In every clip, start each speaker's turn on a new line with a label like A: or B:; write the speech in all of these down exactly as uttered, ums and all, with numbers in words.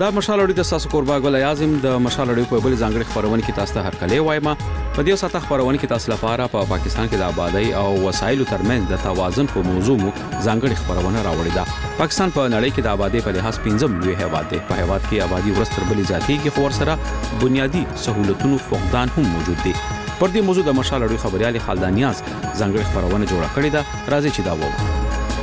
A: دا مشال اړې د تاسو قربا ګل اعظم د مشال اړې په بل ځانګړي خبرونه کې تاسو ته هر کله وایم په دې ساته خبرونه کې تاسو لپاره په پا پاکستان کې د آبادی او وسایلو ترمنځ د توازن په موضوع مو ځانګړي خبرونه راوړي دا پاکستان په نړۍ کې د آبادی په لحاظ پنځم لوی هیواد دی په هیواد کې آبادی ورستر بلی ذاتي کې خور سره بنیادی سہولتونو فقدان هم موجود دي پر دې موضوع د مشال اړې خبريالي خالدانیاز ځانګړي خبرونه جوړه کړې ده راځي چې دا وو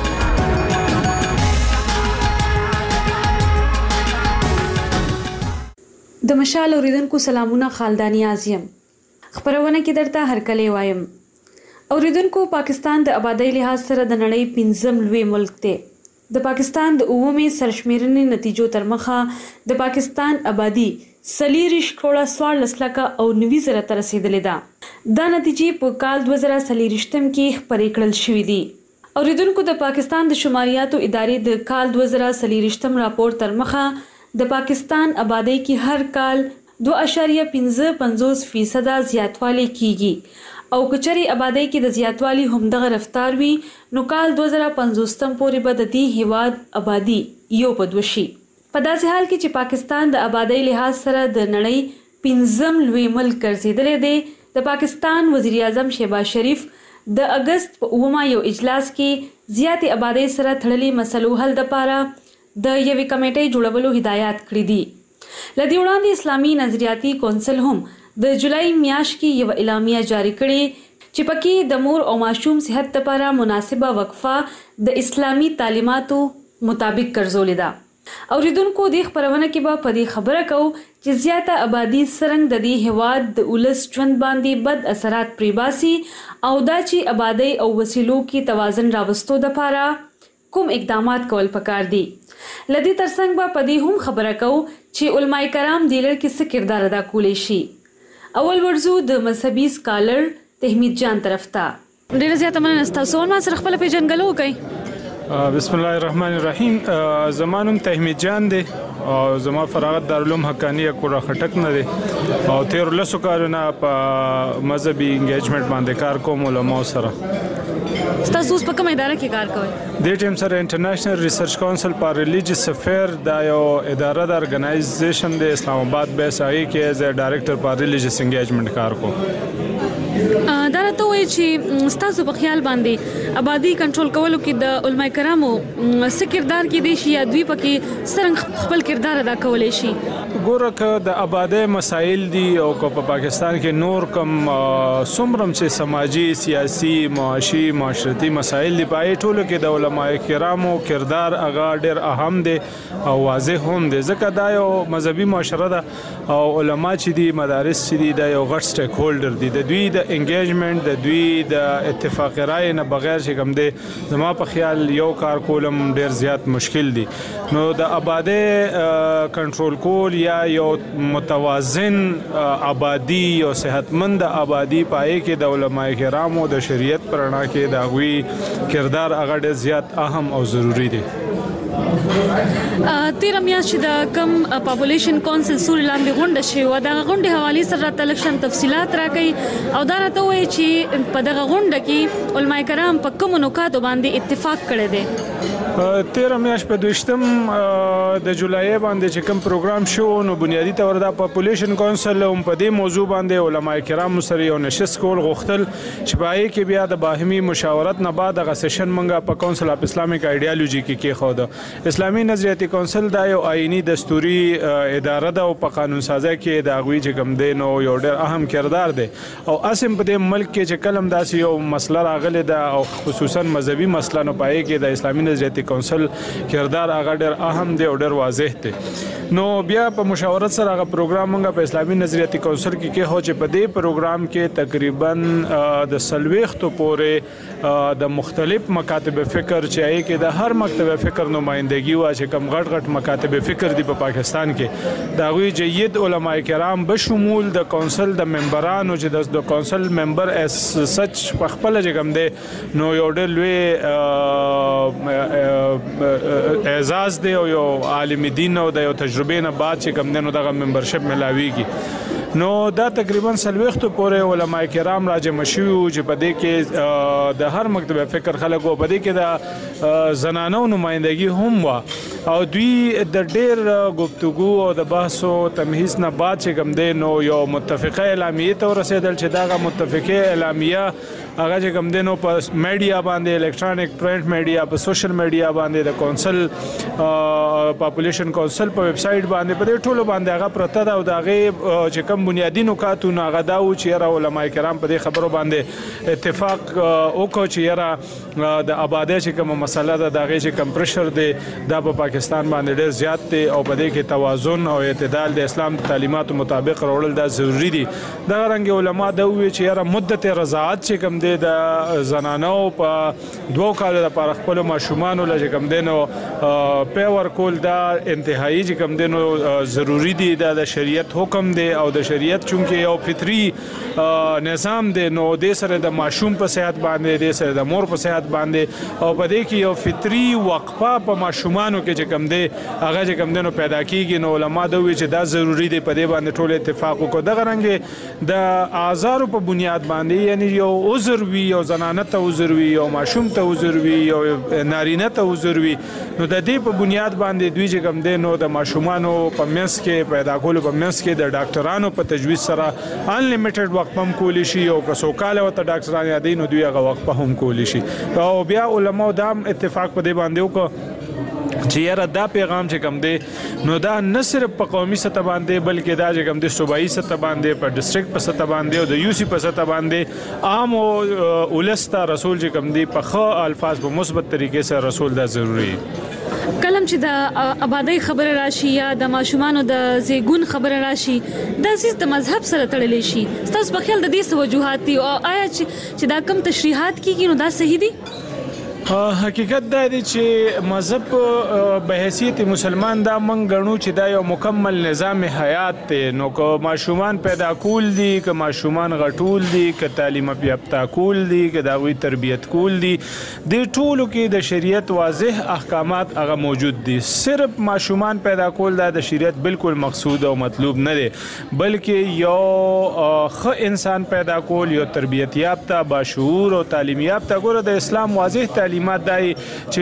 B: د مشال اوریدونکو سلامونه خالدانیاز یم خبرونه کې درته هر کله وایم اوریدونکو پاکستان د آبادی لحاظ سره د نړۍ پنځم لوی ملک دی د پاکستان د اومې سرشمیرنې نتیجو تر مخه د پاکستان آبادی سلیریش کروڑه څوارلس لکه او نوي زره ته رسیدلې ده دا نتیجې په کال دوه زره څلوېښتم کې خپرې کړل شوې دي اوریدونکو د پاکستان د شماریاتو ادارې د کال دوه زره څلوېښتم راپور تر مخه د پاکستان آبادی کې هر کال دو اشاریه پنځه پنځوس فیصده زیاتوالی کیږي او کچري آبادی کې د زیاتوالی همدغه رفتار وي نو کال دوه زره پنځوستم پورې به د دې هیواد آبادی یو په دوه شي په داسې حال کې چې پاکستان د آبادی لحاظ سره د نړۍ پنځم لوی ملک ګرځېدلی دی د پاکستان وزیر اعظم شهباز شریف د اگست په اوومه یو اجلاس کې زیاتې آبادی سره تړلي مسلو حل دپاره د یوې کمیټې جوړولو هدایت کړې دي لدې وړاندې اسلامي نظریاتي کونسل هم د جولای میاشت کې یو اعلامیه جاری کړې چې پکې د مور او ماشوم صحت لپاره مناسبه وقفه د اسلامي تعلیماتو مطابق ګرځولې ده اوریدونکو د خبرونه کې به په دې خبره کوو چې زیاته آبادی څرنګه د دې هیواد د ولس ژوند باندې بد اثرات پریباسي او دا چې آبادی او وسیلو کې توازن راوستو لپاره کوم اقدامات کول پکار دي لدی ترڅنګ به پدې هم خبره کوو چې علماء کرام د لړ کې څه کردار ادا کولی شي اول ورزو د مذهبي سکالر تحمید جان طرف ته ډیره زیاته مننه تاسو ما سره خپل پیژنګلو کوي
C: بسم الله الرحمن الرحیم زمانم تحمید جان دی او زما فراغت دارالعلوم حقانیه کورا خټک نه دی او تیر لسو کارونه په مذهبي انګیجمنت باندې کار کوم علماء سره
B: تاسو په کومه اداره کې کار کوئ
C: د ټیم سره انټرنیشنل ریسرچ کونسل فار ریلیجیس افیر دا یو اداره د ارګنایزیشن د اسلام آباد به سایي کې ایز ډایریکټر فار ریلیجیس انګیجمنت کار کوم
B: دا راته وایي چې تاسو په خیال باندې آبادی کنټرول کولو کې د علماء کرامو څه کردار کې دي شي یا دوی پکې څرنګه خپل کردار ادا کولی شي
C: ګوره که د آبادی مسایل دي او که په پاکستان کې نور کم څومره چې سماجی سیاسي معاشي معاشرتي مسایل دي په ټولو کې د علماء کرامو کردار هغه ډېر اهم دی او واضح هم دی ځکه دا یو مذهبي معاشره ده او علما چې دي مدارس چې دي دا یو غټ سټیک هولډر دي د دوی د انګیجمنت د دوی د اتفاق رائے نه بغیر چې کوم دی زما په خیال یو کار کولم ډېر زیات مشکل دي نو د آبادی کنټرول کول یا یو متوازن آبادی او صحتمند آبادی پای کې د علماء کرامو د شریعت پرنا کې د غوي کردار هغه ډېر زیات اهم او ضروری دی
B: تیر میاشت چې د کم پاپولیشن کونسل سوري لاندې غونډه شوې وه دغه غونډې حوالې سره راته لږ شان تفصیلات راکوي او دا راته وایي چې په دغه غونډه کې علماء کرام په کومو نکاتو باندې اتفاق کړی دی
C: تیر میاشت په دویشتم د جولای باندې چې کوم پروګرام شو نو بنیادی تور د پاپولیشن کونسل هم په دې موضوع باندې علماء کرام سره یو نشست کول غوښتل چې پای کې بیا د باهمي مشاورت نه بعد غو سیشن منګه په کونسل اف اسلامیک ایډیالوژي کې کې خو اسلامي نظریاتي کونسل دا یو آئینی دستوري اداره ده او په قانون سازی کې د غوي چې کوم دی نو یو ډېر اهم کردار دی او اسیم په دې ملک کې چې کلم داسې یو مسله راغلی ده او خصوصا مذهبي مسله نو پای کې د اسلامي نظریاتي کونسل کردار هغه ډېر اهم دی او ډېر واضح دی نو بیا په مشاورت سره هغه پروګرام موږ په اسلامي نظریاتي کونسل کې کې هو چې په دې پروګرام کې تقریبا د سلويختو پورې د مختلف مکاتب فکر چې ای کې د هر مکتب فکر نمائندګي وا چې کم غټ غټ مکاتب فکر دی په پاکستان کې دا غوي جید علماء کرام بشمول د کونسل د ممبرانو چې د کونسل ممبر اس سچ په خپل جګم دی نو یو ډېر لوی اعزاز دی او یو عالم دین او د یو تجربې نه بعد چې کم دی نو دغه ممبرشپ ملاويږي نو دا تقریبا څلوېښتو پورې علما کرام راجمع شوي وو چې په دې کې د هر مکتب فکر خلک وو. په دې کې د زنانو نمایندګي هم وه او دوی د ډېر گفتگو او د بحث او تمهیز نه بعد چې کوم دی نو یو متفقه اعلامیې ته ورسېدل چې دغه متفقه اعلامیه هغه چې کوم دی نو په میډیا باندې الکترونیک پرنٹ میډیا په سوشل میډیا باندې د کونسل پاپولیشن کونسل په ویب سټ باندې په دې ټولو باندې هغه پرته ده او د هغې چې کوم بنیادي نکاتونه هغه دا و چې یاره علما کرام په دې خبرو باندې اتفاق وکړو چې یاره د آبادۍ چې کومه مسله ده د هغې چې کوم پرشر دی دا په پاکستان باندې ډېر زیات دی او په دې کې توازن او اعتدال د اسلام د تعلیماتو مطابق راوړل دا ضروري دي. دغه رنګې علما دا وویل چې یاره مدت رضاعت چې کوم دی د زنانو په دوو کالو دپاره خپلو ماشومانو له چې کوم دی نو پی ورکول دا انتهایي چې کوم دی نو ضروري دي. دا د شریعت حکم دی او د شریعت چونکې یو فطري نظام دی نو دې سره د ماشوم په صحت باندې دې سره د مور په صحت باندې او په دې کې یو فطري وقفه په ماشومانو کې چې کوم دی هغه چې کوم دی نو پیدا کیږي. نو علما دا وایي چې دا ضروري دی په دې باندې ټول اتفاق وکړو. دغه رنګې د اعذارو په بنیاد باندې یعنی یو عذر وي یو زنانه ته عذر وي یو ماشوم ته عذر وي یو نارینه ته عذر وي نو د دې په بنیاد باندې دوی چې کوم دی نو د ماشومانو په منځ کې پیدا کولو په منځ کې د ډاکټرانو په تجویز سره انلیمیټډ وقفه هم کولی شي او که سوکاله ورته ډاکټران یادوي نو دوی هغه وقفه هم کولی شي. او بیا علماو دا هم اتفاق په دې باندې وکړو چې یاره دا پیغام چې کوم دی نو دا نه صرف په قومي سطح باندې بلکې دا چې کوم دی صوبایي سطح باندې په ډسټرکټ په سطح باندې او د یو سی په سطح باندې عام او ولس ته رسول چې کوم دی په ښه الفاظ په مثبت طریقې سره رسول دا ضروري.
B: کلم چې د آبادی خبره راشي یا د ماشومانو د زیګون خبره راشي دا سیس د مذهب سره تړلې شي تاسو په خیال د دې وجوهات دي او آیا چې دا کم تشریحات کیږي نو دا صحیح دي؟
C: حقیقت دا دی چې مذهب به حیثیت مسلمان دا موږ ګڼو چې دا یو مکمل نظام حیات دی. نو که ماشومان پیدا کول دي که ماشومان غټول دي که تعلیم یافته کول دي که د هغوی تربیت کول دي دې ټولو کې د شریعت واضح احکامات هغه موجود دي. صرف ماشومان پیدا کول دا د شریعت بالکل مقصود او مطلوب نه دی بلکې یو ښه انسان پیدا کول یو تربیت یافته باشعور او تعلیم یافته. ګوره د اسلام واضح تعلیم تعلیمات دای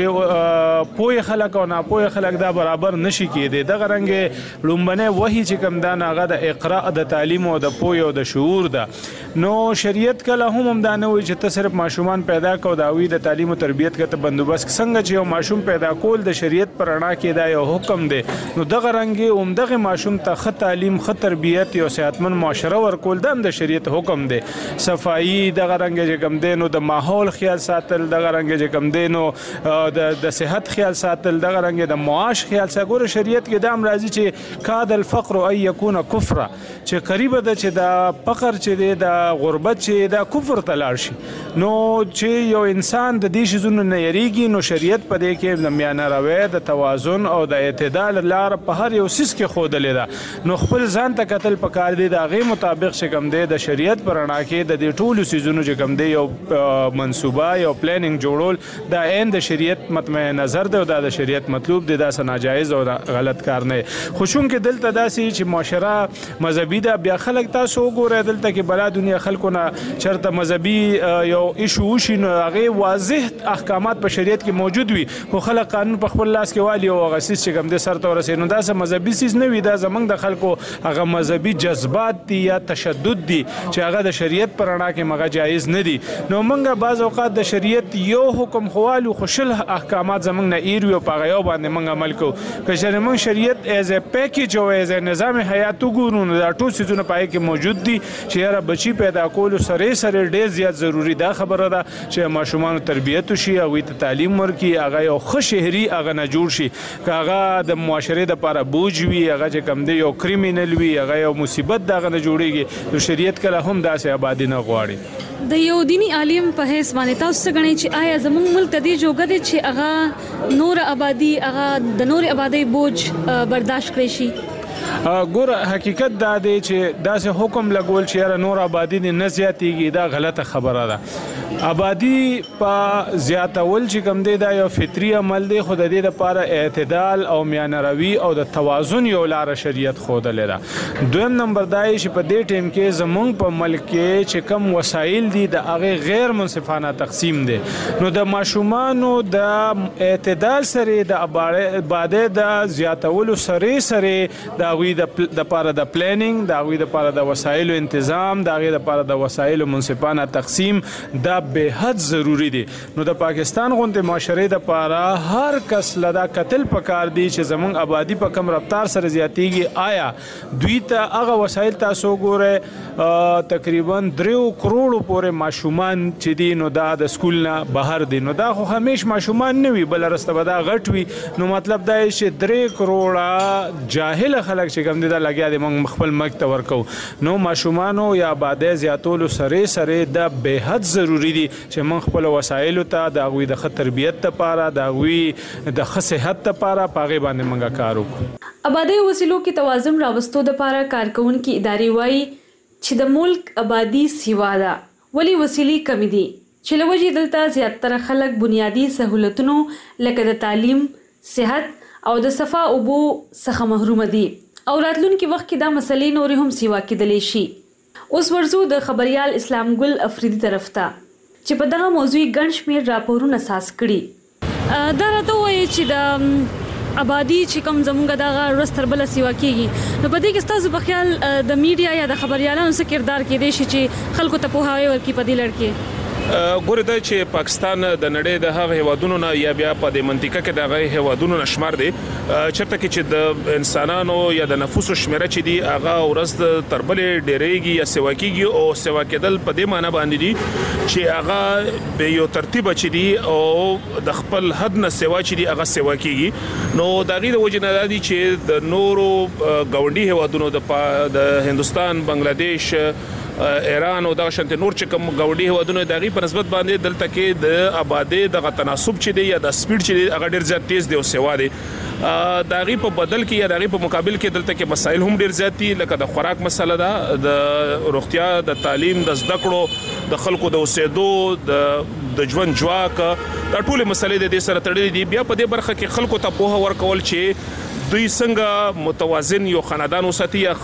C: چې پوهه خلک او ناپوهه خلک دا برابر نشي کېدی. دغه رنګ لومبنه وਹੀ چې کوم دا ناغه د اقرا د تعلیم او د پوهه او د شعور ده. نو شریعت کله هم هم دا نه وي چې ته صرف ماشومان پیدا کو دا وی د تعلیم او تربیت کته بندوبست څنګه چې یو ماشوم پیدا کول د شریعت پر اړه کې دا یو حکم دی. نو دغه رنګ اومدغه ماشوم ته ښه تعلیم ښه تربیت او صحتمند معاشره ورکول د د شریعت حکم دی. صفائی دغه رنګ چې کوم دی نو د ماحول خیال ساتل دغه رنګ چې کوم دی نو د د صحت خیال ساتل دغه رنګ د معاش خیال ساتل. شریعت کې دا هم راځي چې کاد الفقر ای یکون کفر چې قریب ده چې د فقر چې دی د غربت چې د کفر ته لاړ شي. نو چې یو انسان د دې شیزونو نه یریږي نو شریعت په دې کې د میانه روی د توازن او د اعتدال لار په هر یو سیس کې ښودلې ده. نو خپل ځان ته قتل پکار دی د هغې مطابق چې کوم دی د شریعت پر رڼا کې د دې ټولو سیزونو چې کوم دی یو منصوبه یو پلانینګ جوړول دا عین د شریعت مطمع نظر دی او دا د شریعت مطلوب دی. دا څه ناجایز او غلط کار نه. خو چونکې دلته داسې چې معاشره مذهبي ده بیا خلک تاسو وګورئ دلته کې بلا دنیا خلکو نه چېرته مذهبي یو ایشو وشي نو هغې واضح احکامات په شریعت کې موجود وي خو خلک قانون په خپل لاس کې والي او هغه څیز چې کوم دی سر ته ورسوي. نو دا څه مذهبي څیز نه وي دا زموږ د خلکو هغه مذهبي جذبات دي یا تشدد دي چې هغه د شریعت په رڼا کې هغه جایز نه دي. نو موږ بعض اوقات د شریعت یو حکم خوالو خوشل احکامات زمونږ نه ایر وي او په هغه یو باندې موږ عمل کوو. که چېرې موږ شریعت ایز ا پیکیج او ایز ا نظام حیات وګورو نو دا ټول څیزونه په هغې کې موجود دي چې یاره بچي پیدا کولو سره سره ډېر زیات ضروري دا خبره ده چې ماشومانو تربیت وشي هغوی ته تعلیم ورکړي هغه یو ښه شهري هغه نه جوړ شي. که هغه د معاشرې دپاره بوج وي هغه چې کوم دی یو کریمینل وي هغه یو مصیبت د هغه نه جوړېږي. نو شریعت کله هم داسې آبادي نه غواړي.
B: د یو دینی عالم په حیث باندې تاسو څه ګڼئ چې آیا زموږ ملک ته دې جوګه دی چې هغه نور آبادي هغه د نور آبادۍ بوج برداشت کړی شي؟
C: ګور حقیقت دا دی چې داسې حکم لګول چې یاره نور آبادي دې نه زیاتېږي دا غلطه خبره ده. آبادي په زیاتول چې کوم دی دا یو فطري عمل دی، خو د دې لپاره اعتدال او میانه روي او د توازن یو لاره شریعت ښودلې ده. دویم نمبر دا چې په دې ټیم کې زمونږ په ملک کې چې کم وسایل دي د هغې غیر منصفانه تقسیم دی. نو د ماشومانو د اعتدال سره د آبادۍ د زیاتولو سره سره د هغوی دپاره د پلانینګ، د هغوی دپاره د وسایلو انتظام، د هغې دپاره د وسایلو منصفانه تقسیم دا به حد ضروری دی. نو د پاکستان غونډې معاشرې دپاره هر کس له دا کتل پکار دی چې زمونږ آبادي په کم رفتار سره زیاتېږي. آیا دوی ته هغه وسایل تاسو ګورئ تقریبا دریو کروڑو پورې ماشومان چې دي نو دا د سکول نه بهر دي، نو دا خو همیش ماشومان نه وي، بل رسته به دا غټ وي. نو مطلب دا چې درې کروڑه جاهل خلک چې کوم دي دا لګیا دي موږ خپل ملک ته ورکو. نو ماشومانو یا آبادۍ زیاتولو سره سره دا به حد ضروری دي چې موږ خپل وسایلو ته د هغوی د ښه تربیت لپاره، د هغوی د ښه صحت لپاره په هغې باندې موږ کار وکړو.
B: آبادۍ وسیلو کې توازن راوستو دپاره کارکوونکي ادارې وایي چې د ملک آبادي سیوا ده، ولې وسیلې کمې دي چې له وجې دلته زیاتره خلک بنیادي سهولتونو لکه د تعلیم، صحت او د صفا اوبو څخه محروم دي او راتلونکي وخت کې دا مسلې نورې هم سیوا کېدلی شي. اوس ورځو د خبریال اسلام ګل افریدي طرف ته چې په دغه موضوع ګڼ شمېر راپورونه اساس کړي. دا راته وایي چې د آبادی چې کوم زمونږ دغه ورځ تر بله سیوا کېږي، نو په دې کې ستاسو په خیال د میډیا یا د خبریالانو څه کردار کېدی شي چې خلکو ته پوهاوی ورکړي په دې لړ کې؟
D: ګوره دا چې پاکستان د نړۍ د هغه هیوادونو نه یا بیا په دې منطقه کې د هغه هیوادونو نه شمار دی چېرته کې چې د انسانانو یا د نفوسو شمیره چې دی هغه ورځ تر بلې ډېرېږي یا سیوا کېږي، او سیوا کېدل په دې معنی باندې دي چې هغه به یو ترتیبه چې دی او د خپل حد نه سیوا چې دی هغه سیوا کېږي. نو د هغې د وجې نه دا دي چې د نورو ګاونډي هیوادونو د هندوستان، بنګلادیش، ایران او دغه شانتي نور چې کوم ګاونډي هیوادونه د هغې په نسبت باندې دلته کې د آبادۍ دغه تناسب چې دی یا د سپیډ چې دی هغه ډېر زیات تیز دی او سیوا دی. د هغې په بدل کې یا د هغې په مقابل کې دلته کې مسایل هم ډېر زیات دي، لکه د خوراک مسله ده، د روغتیا، د تعلیم، د زده کړو، د خلکو د اوسېدو، د ژوند ژواک، دا ټولې مسلې د دې سره تړلې دي. بیا په دې برخه کې خلکو ته پوهه ورکول چې دوی څنګه متوازن یو خاندان وساتي یا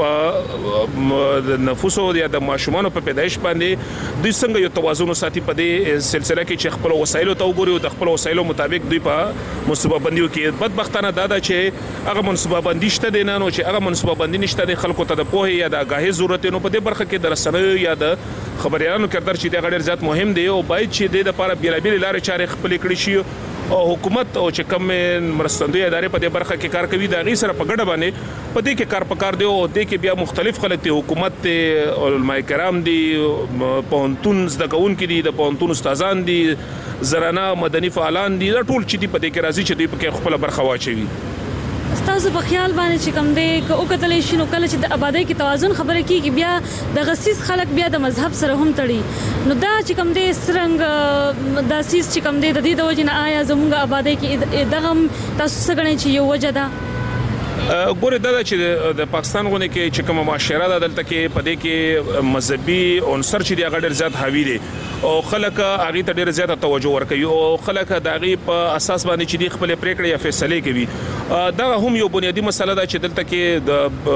D: په نفوسو یا د ماشومانو په پیدایش باندې دوی څنګه یو توازن وساتي په دې سلسله کې چې خپل وسایلو ته وګوري او د خپل وسایلو مطابق دوی په منصوبه بندي وکړي. بدبختانه دا ده چې هغه منصوبه بندي شته دی نه، نو چې هغه منصوبه بندي نشته دی، خلکو ته د پوهې یا د آګاهۍ ضرورت دی. نو په دې برخه کې د رسنیو یا د خبریالانو کردار چې دی هغه ډېر زیات مهم دی او باید چې دې دپاره بېلابېلې لارې چارې خپلې کړې شي او حکومت او چې کوم مرستندوی ادارې په دې برخه کې کار کوي د هغې سره په ګډه باندې په دې کې کار پکار دی. او دې کې بیا مختلف خلک دي، حکومت دی، علماء کرام دي، پوهنتون زده کوونکي دي، د پوهنتون استادان دي، زنانه مدني فعالان دي، دا ټول چې دي په دې کې راځي چې دوی پکې خپله برخه واچوي.
B: ستاسو په خیال باندې چې کوم دی که وکتلی شي نو کله چې د آبادۍ کې توازن خبره کېږي بیا د غسیس خلک بیا د مذهب سره هم تړي، نو دا چې کوم دی څرنګه دا سیس چې کوم دی د دې د وجې نه آیا زموږ آبادۍ کې دغه تاسو څه ګڼئ چې یو وجه ده؟
D: ګوره دا ده چې د پاکستان غونډې کې چې کومه معاشره ده دلته کې په دې کې مذهبي عنصر چې دی هغه ډېر زیات حاوي دی او خلک هغې ته ډېره زیاته توجه ورکوي او خلک د هغې په اساس باندې چې دی خپلې پرېکړې یا فیصلې کوي. دغه هم یو بنیادي مسله ده چې دلته کې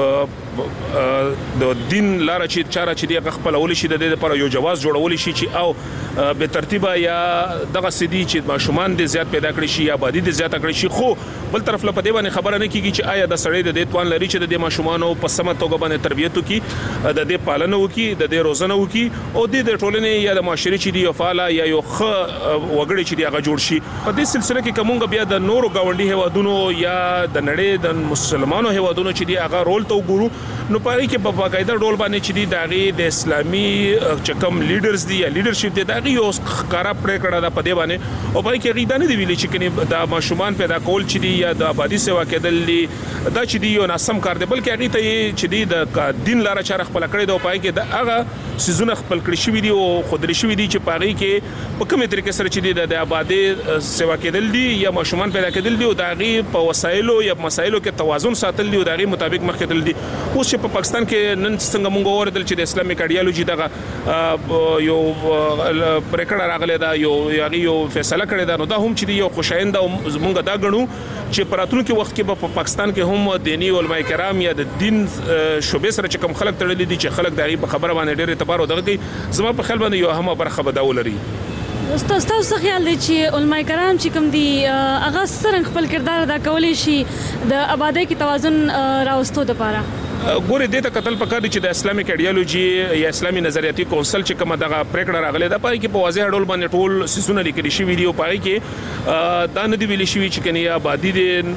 D: د د دین لاره چې چاره چې دی هغه خپلولی شي، د دې لپاره یو جواز جوړولی شي چې او به ترتیبه یا دغه سدي چې ماشومان دې زیات پیدا کړي شي یا آبادي دې زیاته کړي شي. خو بل طرف له په دې باندې خبره نه کېږي چې آیا د سړی د دې توان لري چې د دې ماشومانو په سمه توګه باندې تربیت وکړي، د دې پالنه وکړي، د دې روزنه وکړي او د ټولنې یا د معاشرې چې دی یو فعاله یا یو ښه وګړی چې دی هغه جوړ شي. په دې سلسله کې که موږ بیا د نورو ګاونډي هیوادونو یا د نړۍ د مسلمانو هیوادونو چې دی هغه رول ته وګورو نو په هغې کې په باقاعده ډول باندې چې دی د هغې د اسلامي چې کوم لیډرز دي یا لیډرشپ دی د هغې یو ښکاره پرېکړه ده په دې باندې او په هغې کې هغې دا نه دي ویلي چې کنې دا ماشومان پیدا کول چې دي یا د آبادي سیوا کېدل دي دا چې دی یو ناسم کار دی بلکې هغه ته چې دی د دین لار چار خپل کړی دی پای کې د هغه سيزونه خپل کړی شوی دی او خودري شوی دی چې پاره کې په کومه طریقې سره چې دی د آبادی سیوا کېدل دي یا ماشومان پیدا کېدل دي او د هغه په وسایلو یا مسایلو کې توازن ساتل دي او د هغه مطابق مخ کېدل دي. اوس چې په پاکستان کې نن څنګه مونږ اوردل چې د اسلامي ایډیالوژي دغه یو پریکړه راغله دا یو یغي یو فیصله کړی دا نو دا هم چې دی یو خوشاینده مونږ دا غنو چې پراتونکو وخت کې په پاکستان کې هم دینی علماء کرام یا د دین شوبې سره چې کوم خلک تړلي دي چې خلک دغه په خبره باندې ډېر اعتبار او دغه زما په خیال باندې یو هم برخه بداول لري.
B: تاسو څه خیال دی چې علماء کرام چې کوم دي هغه څنګه خپل کردار ادا کولی شي د آبادی کې توازن راوستو لپاره؟
D: ګوره دې ته قتل پکار دي چې د اسلامي ایډیالوژي یا اسلامي نظریاتي کونسل چې کومه دغه پریکړه راغله د پای کې په واضح ډول باندې ټول سيزونه لیکل شي ویډیو پای کې دا نه دی ویل شي چې کني آبادی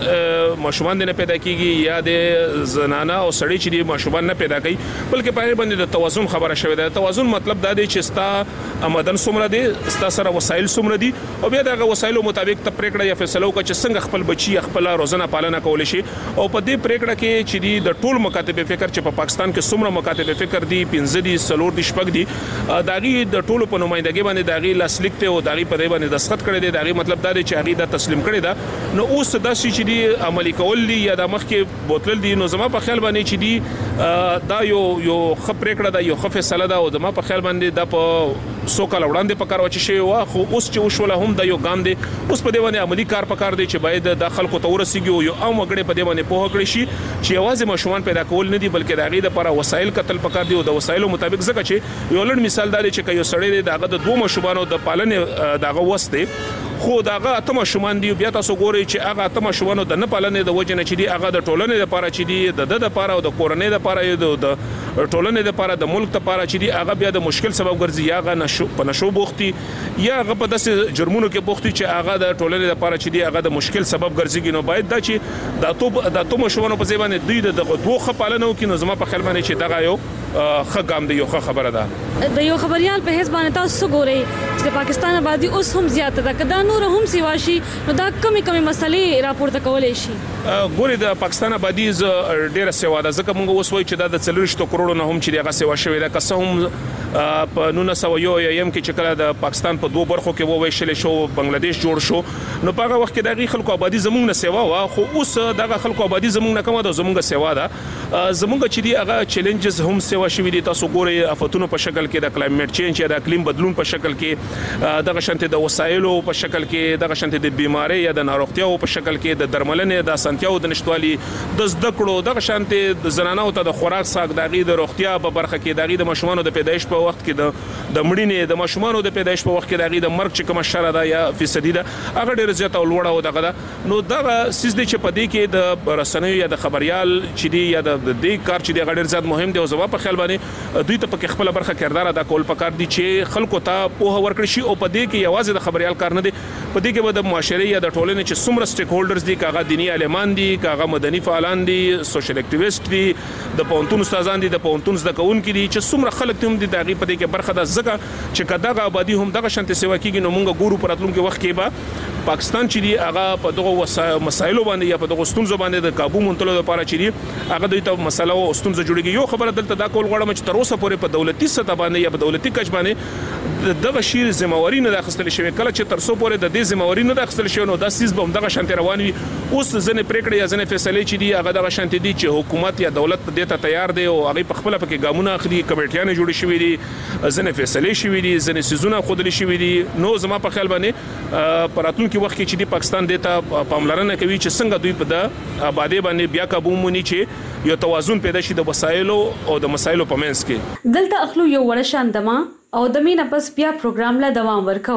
D: د ماشومان نه پیدا کیږي یا د زنانه او سړی چې د ماشومان نه پیدا کوي بلکې پای باندې د توازن خبره شوې ده. توازن مطلب دا دی چې ستا آمدن څومره دي ستا سره وسایل څومره دي او بیا دغه وسایلو مطابق ته پریکړه یا فیصله وکړي چې څنګه خپل بچي خپل روزانه پالنه کول شي او په دې پریکړه کې چې د ټول مکاتب فکر چې په پاکستان کې څومره مکاتب فکر دي پنځه دي سلور دي شپږ دي داغي د ټولو په نمائندګي باندې داغي لاسلیک ته او داغي په دې باندې دستخط کړي دي داغي مطلب دا دی چې هغه دا تسلیم کړي دا نو اوس دا چې دي عملی کول دي یا د مخ کې بوتل دي نو زما په خیال باندې چې دي دا یو یو خبره کړه دا یو خفه ساله دا او زما په خیال باندې دا په سوکل وړاندې پکار و چې شی وا خو اوس چې وشول هم دا یو ګام دي اوس په دې باندې عملی کار پکار دي چې باید د خلکو ته ورسیږي یو عام وګړي په دې باندې پوهه کړی شي چې یوازې ماشومان پیدا کول نه دي بلکې د هغه لپاره وسایل قتل پکار دي او د وسایلو مطابق ځکه چې یو لړ مثال دی چې یو سړی دغه د دوه ماشومانو د پالنې دغه وسته خو دغه اتم شومان دی بیا تاسو ګورئ چې هغه اتم شوانو د نه پالنې د وجه نه چې دی هغه د ټولنې لپاره چې دی د د لپاره او د کورنۍ لپاره د ټولنې لپاره د ملک لپاره چې دی هغه بیا د مشکل سبب ګرځي یا هغه نشو په نشو بوختي یا هغه په داسې جرمونو کې بوختي چې هغه د ټولنې لپاره چې دی هغه د مشکل سبب ګرځي نو باید دا چې د تو د تو مشوانو په ځای باندې دوی د دوه خپلنو کې نظم په خپل باندې چې دغه یو خګام دی یو خبره ده
B: د یو خبريال په هیڅ باندې تاسو ګورئ چې د پاکستان آبادی اوس هم زیاته ده کدا نور هم سیواشي نو دا کمی کمی مسلې راپورته کولای شي
D: ګوري د پاکستان آبادی ډیره سیوا ده ځکه موږ اوس وایو چې دا د څلورشت کروڑو نه هم چې دغه سیوا شوی ده که څه هم په نو نسو یو یم کې چې کله د پاکستان په دوه برخو کې وویل شل شو بنگلاديش جوړ شو نو په هغه وخت کې دغه خلکو آبادی زموږ نه سیوا وا خو اوس دغه خلکو آبادی زموږ نه کومه ده زموږ سیوا ده زموږ چې دی هغه چیلنجز هم سیوا شوی دي تاسو ګورئ افتونو په شکل کې د کلایمټ چینج یا د اقلیم بدلون په شکل کې دغه شانته د وسایلو په شکل کې دغه شانته د بیماری یا د ناروغتیاو په شکل کې د درملنې د سنتیاو د نشټوالي د زده کړو دغه شانته د زنانو ته د خوراک ساګ دغه د روغتیا په برخه کې دغه د ماشومانو د پیدایش په وخت کې د د مړینې د ماشومانو د پیدایش په وخت کې دغه د مرګ چې کوم شره ده یا فیصدي ده هغه ډیر زیاته لوړه او دغه ده نو دغه سیس دي چې په دې کې د رسنیو یا د خبريال چې دی یا د دې کار چې دی ډیر زیات مهم دی او زما په خیال باندې دوی ته په خپل برخه کردار ادا کول پکار دي چې خلکو ته په ورکړي شي او په دې کې یوازې د خبريال کار نه دی په دې کې به د معاشري یا د ټولنې چې څومره سټیک هولډرز دي کاغه دینی عالمان دي کاغه مدني فعالان دي سوشل اکټیویسټ دي د پونتون استادان دي د پونتون زده کوونکي دي چې څومره خلک ته هم دي دغه په دې کې برخه ده ځکه چې کداغه آبادی هم دغه شانته سیوا کیږي نو مونږ ګورو پراتلونکو وخت کې به پاکستان چې دی هغه په دغه مسایلو باندې یا په دغه ستونزو باندې د قابو مونتلو لپاره چې دی هغه دوی ته مسله او ستونزه جوړیږي یو خبره دلته دا کول غواړم چې تر اوسه پورې په دولتي سطح باندې یا په دولتي کچ باندې دغه شیر ذمہواری نه اخیستل شوی کله چې تر څو پورې د دې ذمہواری نه اخیستل شوی نو دا سیس به دغه شانته روان وي اوس ځنه پریکړه یا ځنه فیصله چې دی هغه دغه شانته دي چې حکومت یا دولت په دې ته تیار دی او هغه په خپل پکې ګامونه اخلي کمیټیانه جوړې شوې دي ځنه فیصله شوې دي ځنه سيزونه خودلې شوې دي نو زما په خیال باندې پراتونکو وخت کې چې دی پاکستان دته پاملرنه کوي چې څنګه دوی په د آبادی باندې بیا قابو مونږ چې یو توازن پیدا شي د وسایلو او د مسایلو په منځ کې
B: دلته اخلو یو وړ شاندما او د مینه پس بیا پروګرام لا دوام ورکو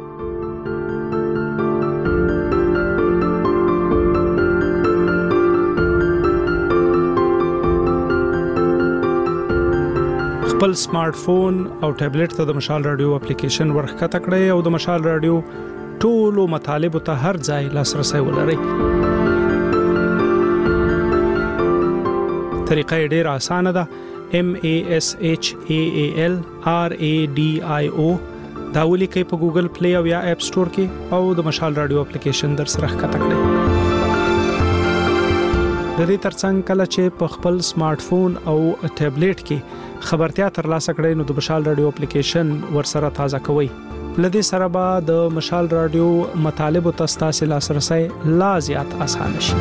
C: خپل سمارټ فون او ټابلیټ ته د مشال رادیو اپلیکیشن ورخکته کړئ او د مشال رادیو ټولو مطالب ته هر ځای لاسرسي ولرئ طریقه ډیره اسانه ده M A S H A A L R A D I O دا ولیکئ په ګوګل پلی او یا اپ سٹور کې او د مشال رادیو اپلیکیشن در سره ښکته کړئ د دې ترڅنګ کله چې په خپل سمارټ فون او ټابلیټ کې خبرتیا ترلاسه کړئ نو د مشال رادیو اپلیکیشن ورسره تازه کوئ. لدې سره به د مشال رادیو مطالب او تاسو لاسرسي لا زیات آسان شي.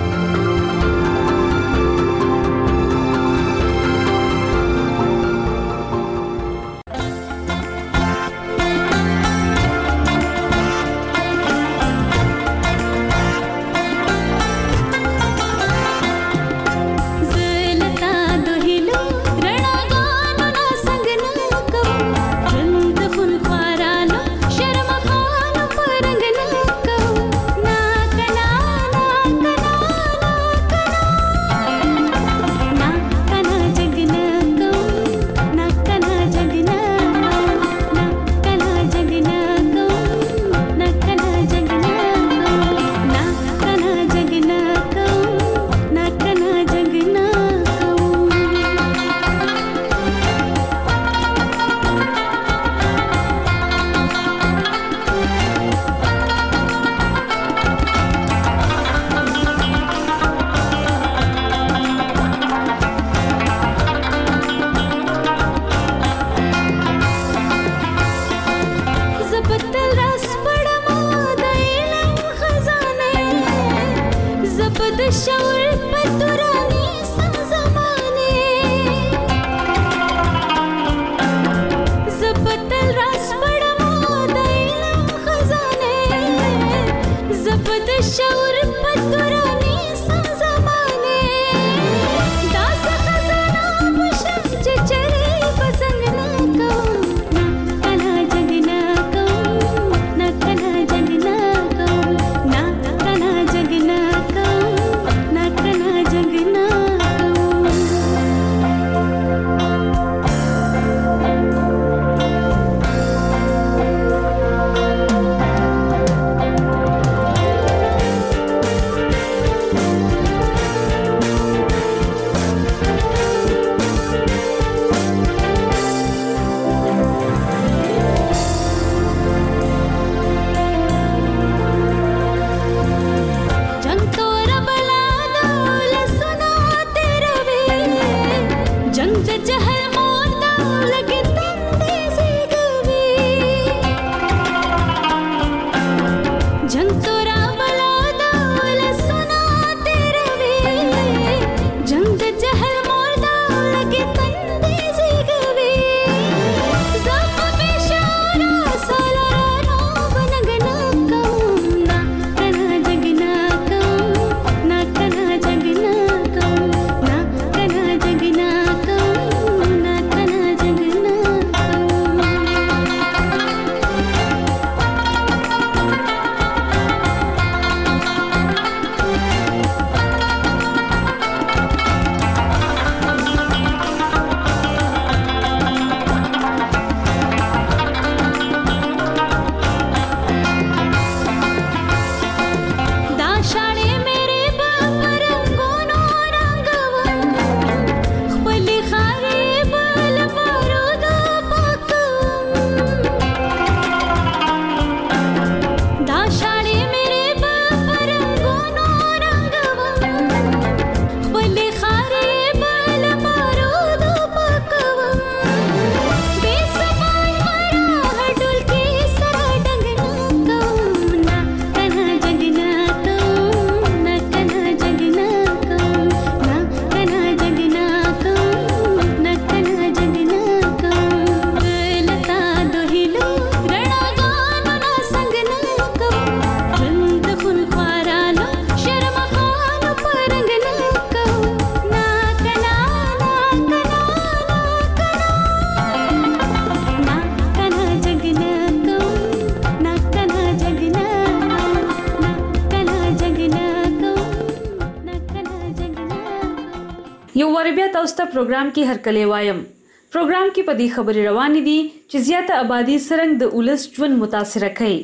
B: یو ور بیا تاسو ته پروګرام کې هرکلی وایم. پروګرام کې پدې خبرې روانې دي چې زیاته آبادی سرنګ د اولس ژوند متاثر کوي.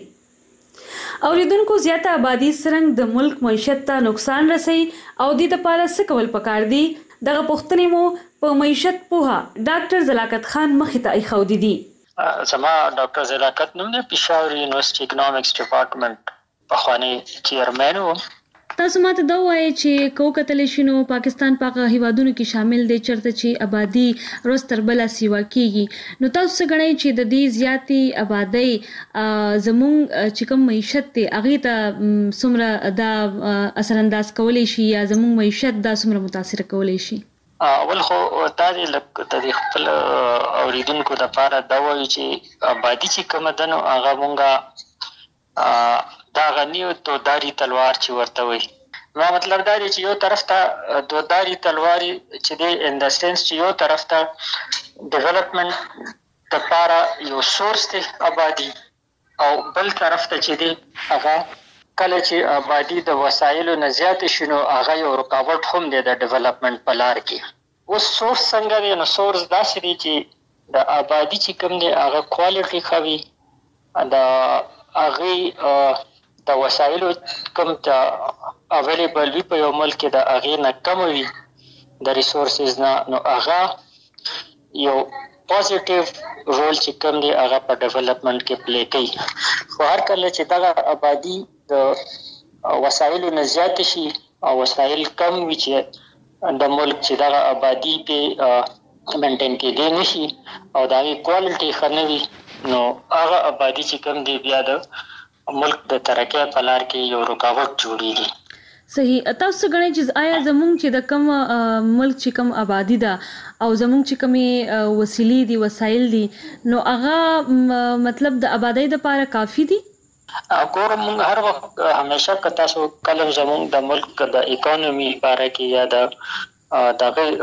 B: اوریدونکو زیاته آبادی سرنګ د ملک معیشت ته نقصان رسي او د لپاره څه کول پکار دي. دغه پوښتنې مو په معیشت پوها ډاکټر زلاکت خان مخې ته ایښودې دي.
E: زما ډاکټر زلاکت نوم دی، پېښور یونیورسيټي اکونومکس ډپارټمنټ پخوانی چیرمن وم.
B: تاسو ماته دا وایي چې کو کتل شنو پاکستان پاکه هیوادونو کې شامل دي چرته چې آبادی روز تر بل سیوا کیږي، نو تاسو څه غنئ چې د دې زیاتی آبادی زموږ چې کوم معیشت ته هغه ته څومره دا اثر انداز کولی شي یا زموږ معیشت دا څومره متاثر کولی شي؟
E: اول خو دا د خپل اوریدونکو لپاره دا وایي چې آبادی چې کوم ده نو هغه مونږه دا غنیو دوداري تلوار چې ورته وایي. نو مطلب دا دی چې یو طرف ته دوداري تلوار چې دی ان د سنس چې یو طرف ته ډیولپمنٹ لپاره یو سورس دی آبادی، او بل طرف ته چې دی هغه کله چې آبادی د وسایلو نه زیات شي نو هغه یو رکاوټ هم دی د ډیولپمنٹ په لار کې. اوس سورس څنګه دی؟ نو سورس داسې دی چې د آبادی چې کوم دی هغه کوالټي ښه وي، د هغې د وسایلو کوم ته اویلیبل وي په یو ملک کې د هغې نه کم وي د ریسورسز نه، نو هغه یو پوزیټیو رول چې کوم دی هغه په ډیولپمنٹ کې پلی کوي. خو هر کله چې دغه آبادي د وسایلو نه زیات شي او وسایل کم وي چې د ملک چې دغه آبادي په مینټین کېدی نشي او د هغې کوالټي ښه نه وي، نو هغه آبادي چې کوم دی بیا د ملک د ترقۍ په لار کې یو رکاوټ جوړیږي.
B: صحیح. تاسو غواړئ چې آیا زموږ چې د کوم ملک چې کوم آبادی ده او زموږ چې کومې وسیلې دي وسایل دي نو هغه مطلب د آبادی لپاره کافي دي؟
E: ګوره موږ هر وخت همیشه که تاسو کله زموږ د ملک د اکانومي باره کې یا د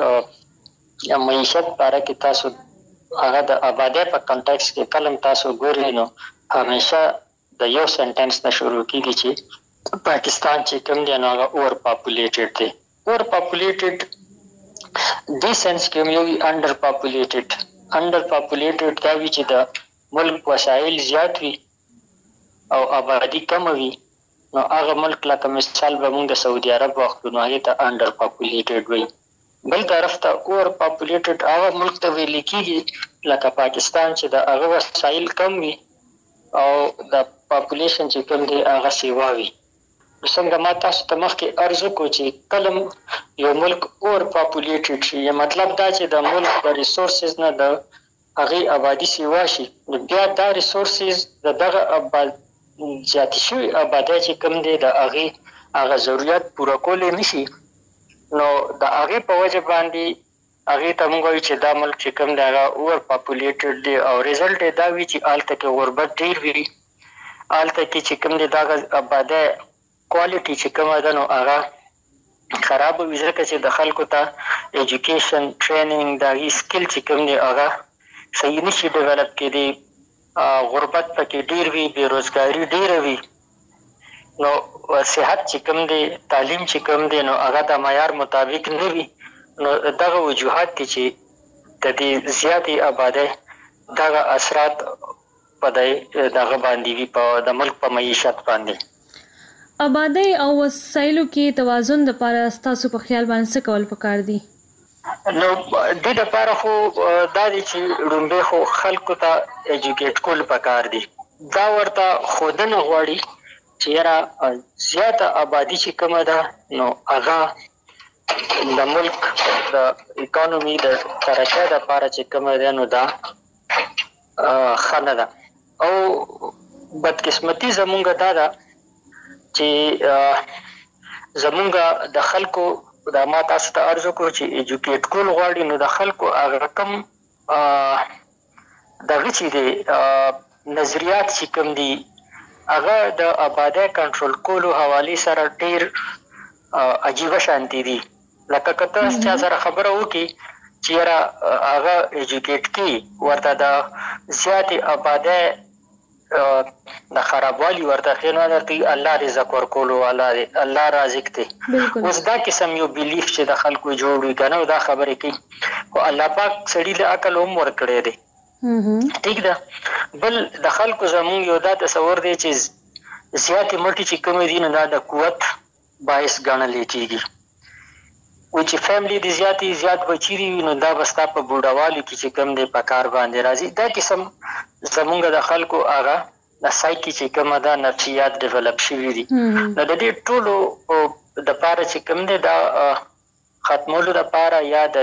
E: دغه معیشت باره کې تاسو هغه د آبادی په کنټیکس کې کله تاسو ګورئ نو همیشه د یو سنټنس نه شروع کیږي چې پاکستان چې کوم دی نو هغه اور پاپولیټډ دی. اور پاپولیټډ دې سنس کې یو انډر پاپولیټډ انډر پاپولیټډ دا وی چې د ملک وسایل زیات وي او آبادی کم وي، نو هغه ملک لکه مثال به موږ د سعودي عرب واخلو نو هغې ته انډر پاپولیټډ وي. بل طرف ته اور پاپولیټډ هغه ملک ته ویل کیږي لکه پاکستان چې د هغه وسایل کم وي او د پاپولیشن چې کوم دی هغه سیوا وي. څنګه ما تاسو ته مخکې عرض وکړو چې کله یو ملک اور پاپولیټډ شي، یا مطلب دا چې د ملک د ریسورسز نه د هغې آبادي سیوا شي، نو بیا دا ریسورسز د دغه زیاتې شوي آبادۍ چې کوم دی د هغې هغه ضرورت پوره کولی نشي، نو د هغې په وجه باندې هغې ته موږ وایو چې دا ملک چې کوم دی هغه اور پاپولیټډ دی او ریزلټ یې دا وي چې هلته کې غربت ډېر وي، هلته کې چې کوم دی دغه آبادۍ کوالټي چې کومه ده نو هغه خرابه وي، ځکه چې د خلکو ته ایجوکیشن ټریننګ د هغې سکل چې کوم دی هغه صحیح نشي ډیولپ کېدی، غربت پکې ډېر وي، بېروزګاري ډېره وي، نو صحت چې کوم دی تعلیم چې کوم دی نو هغه د معیار مطابق نه وي. نو دغه وجوهات دي چې د دې زیاتې آبادۍ دغه اثرات په دغه باندې وي په د ملک په معیشت باندې.
B: آبادۍ او وسایلو کې توازن لپاره ستاسو په خیال باندې څه کول پکار دي؟
E: نو دې لپاره خو دا دی چې لومړی خو خلکو ته ایجوکیټ کول پکار دي. دا ورته ښودنه غواړي چې یاره زیاته آبادي چې کومه ده نو هغه د ملک د اکانومي د ترقۍ لپاره چې کومه ده نو دا ښه نه ده. او بدقسمتي زمونږ دا ده چې زمونږ د خلکو دا ما تاسو ته عرض وکړو چې ایجوکیټ کول غواړي، نو د خلکو هغه کم دغه چې دی نظریات چې کوم دي هغه د آبادۍ کنټرول کولو حوالې سره ډېر عجیبه شانتي دي. لکه که ته چا سره خبره وکړي چې یاره هغه ایجوکیټ کړي، ورته د زیاتې آبادۍ د خرابوالي ورته ښې نو درته الله رزق ورکولو الله رازق دی. اوس دا قسم یو بیلیف چې د خلکو جوړ وي که نه دا خبرې کوي، خو الله پاک سړي له عقل هم ورکړی دی. ټیک ده. بل د خلکو زمونږ یو دا تصور دی چې زیاتې مټې چې کومې دي نو دا د قوت باعث ګڼلی کېږي. و چې فیملی د زیاتې زیات بچي دي نو دا به ستا په بوډاوالي کې چې کوم دی په کار باندې راځي. دا قسم زمونږ د خلکو هغه سایکی چې کومه دا نفسیات ډیولپ شوي دي نو د دې ټولو د پاره چې کوم دی دا ختمولو لپاره یا د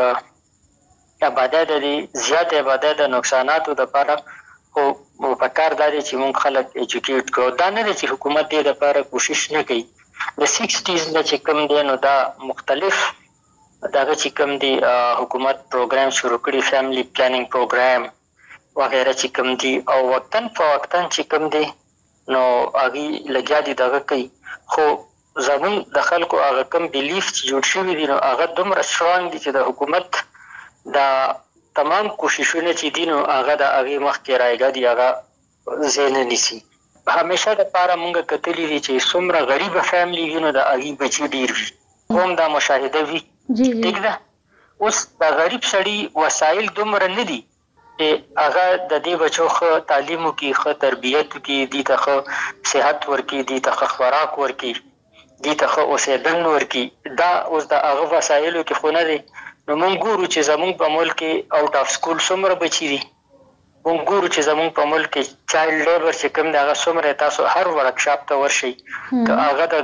E: دې عبادت د زیات عبادت د نقصاناتو لپاره خو په کار دا دی چې موږ خلک ایجوکیټ کړو دا نه دی چې حکومت دې لپاره کوشش نه کوي د سیکسټیز نه چې کوم دی نو دا مختلف دغه چې کوم دی حکومت پروګرام شروع کړي فیملی پلانینګ پروګرام وغیرہ چې کوم دي او وقتن په وقتن چې کوم دي نو هغه لګیا دي دغه کوي خو زمون د خلکو هغه کوم بیلیف چې جوړ شوی دي نو هغه دومره سترونګ دي چې د حکومت دا تمام کوششونه چې دي نو هغه د هغه مخکې راځي دي هغه زین نيسي همیشه د پاره مونږ کتلی دي چې څومره غریب فیملی وي نو د هغه بچي ډیر وي کوم دا مشاهده وي
B: جی جی
E: ٹھیک ده اوس د غریب سړي وسایل دومره نه دي هغه د دې بچو خو تعلیم کی خو تربیت کی دي ته خو صحت ورکی دي ته خو خوراک ورکی دي ته خو اوسېدل ورکی دا اوس د هغه وسایلو کې خو نه دي نو موږ ګورو چې زموږ په ملک کې آوټ اف سکول څومره بچي دي موږ ګورو چې زموږ په ملک کې چایلډ لیبر چې کوم دی هغه څومره تاسو هر ورکشاپ ته ورشئ که هغه د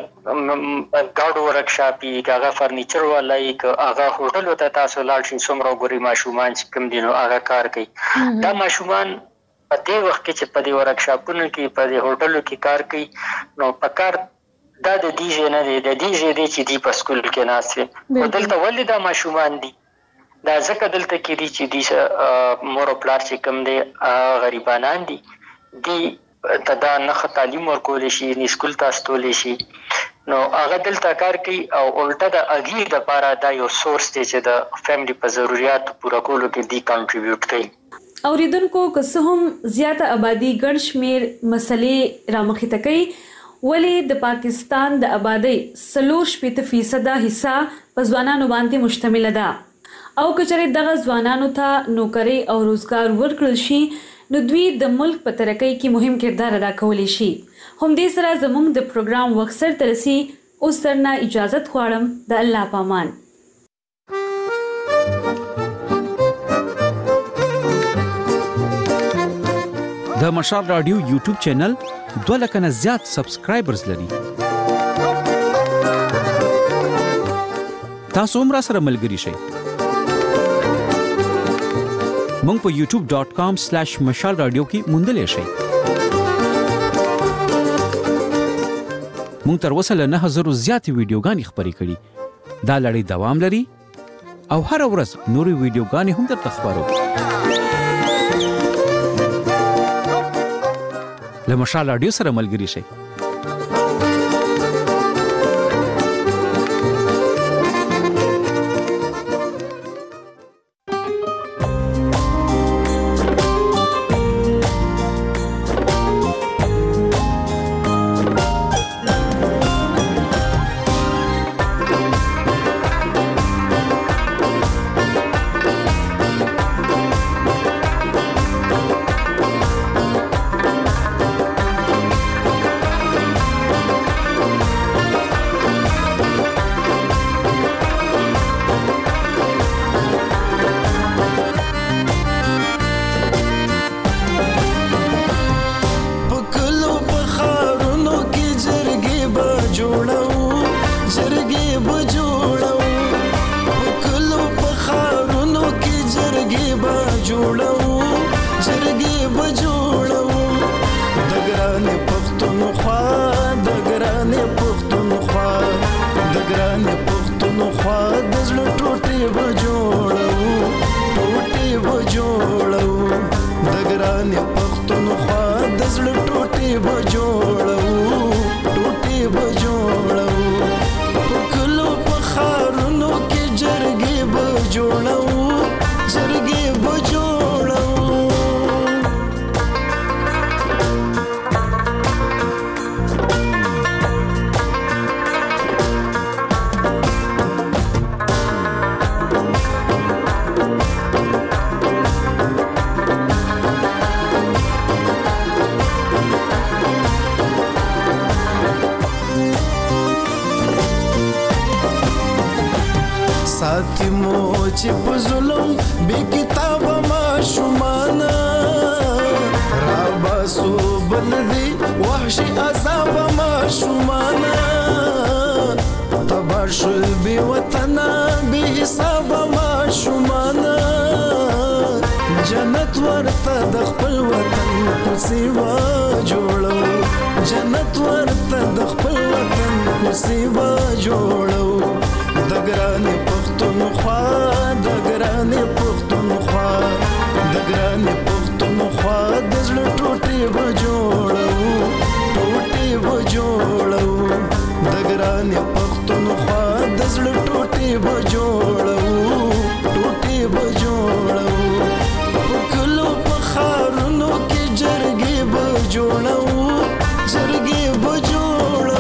E: ګاډو ورکشاپ وي که هغه فرنیچر والا وي که هغه هوټلو ته تاسو لاړ شئ څومره وګورئ ماشومان چې کوم دي نو هغه کار کوي دا ماشومان په دې وخت کې چې په دې ورکشاپونو کې په دې هوټلو کې کار کوي نو په کار دا د دې ځای نه دی د دې ځای دی چې دی په سکول کې ناست وي خو دلته ولې دا ماشومان دي دا ځکه دلته کې دي چې دي مور او پلار چې کوم دی غریبانان دي دي ته دا نه تعلیم ورکولی شي نه سکول ته استولی شي نو هغه دلته کار کوي او الټه د هغې دپاره دا یو سورس دی چې د فیملی په ضروریاتو پوره کولو کې دی کنټریبیوټ کوي
B: اوریدونکو که څه هم زیاته آبادي ګڼ شمېر مسلې رامخې ته کوي ولې د پاکستان د آبادۍ څلور شپېته فیصده حصه په ځوانانو باندې مشتمله ده او که چېرې دغه ځوانانو ته نوکرۍ او روزګار ورکړل شي نو دوی د ملک په ترقۍ کې مهم کردار ادا کولی شي همدې سره زموږ د پروګرام وخت سرته رسي اوس درنه اجازت غواړم د الله په امان
A: د مشال رادیو یوټیوب چینل دوه لکه نه زیات سبسکرایبرز لري تاسو هم را سره ملګري شئ مونږ په یوټیوب ډاٹ کام سلیش مشال رادیو کې موندلې شئ مونږ تر اوسه له نه هزارو زیاتې ویډیوګانې خپرې کړي دا لړۍ دوام لري او هر ورځ نورې ویډیوګانې هم درته خپرو له مشال رادیو سره ملګري شئ
F: دي وحشي عذاب ما شومانا تباشل بي وطنا بي حساب ما شومانا جنت ورته د خپل وطن کوسیوا جوړو جنت ورته د خپل وطن کوسیوا جوړو د ګرانې پښتونخوا د ګرانې پښتونخوا د ګرانې پښتونخوا د زړه ټوټې به جوړو ټوټې به جوړو د ګرانې پښتونخوا د زړه ټوټې به جوړو ټوټې به جوړو کلو په خارونو کې جرګې به جوړو جرګې به جوړو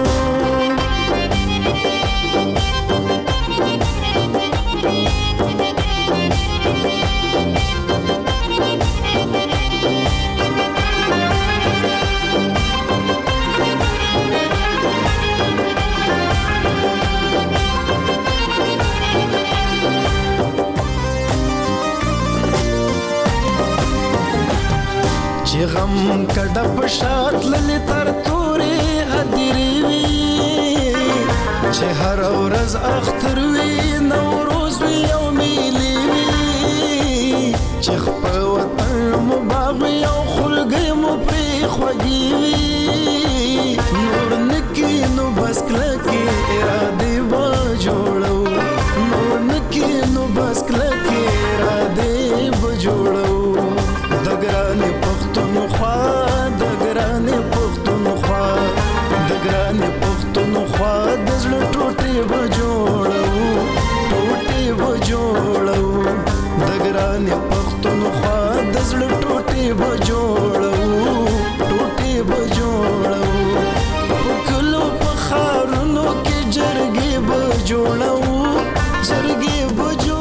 F: چې غم کډه په شات للی تر تورې هدیرې وي چې هر ورځ اختر وي نوروز وي او میلې وي چې خپل وطن مو باغ وي او خلګۍ مو پرې خوږې وي نور نکي نو بس کلکې ارادې به جوړو نور نکي نو بس کلکې ارادې به جوړو د ګرانې پښتونخوا د ګرانې پښتونخوا د ګرانې پښتونخوا د زړه ټوټې به جوړو ټوټې به جوړو د ګرانې پښتونخوا د زړه ټوټې به جوړو ټوټې به جوړو په کلو په خارونو کې جرګې به جوړو جرګې به جوړو.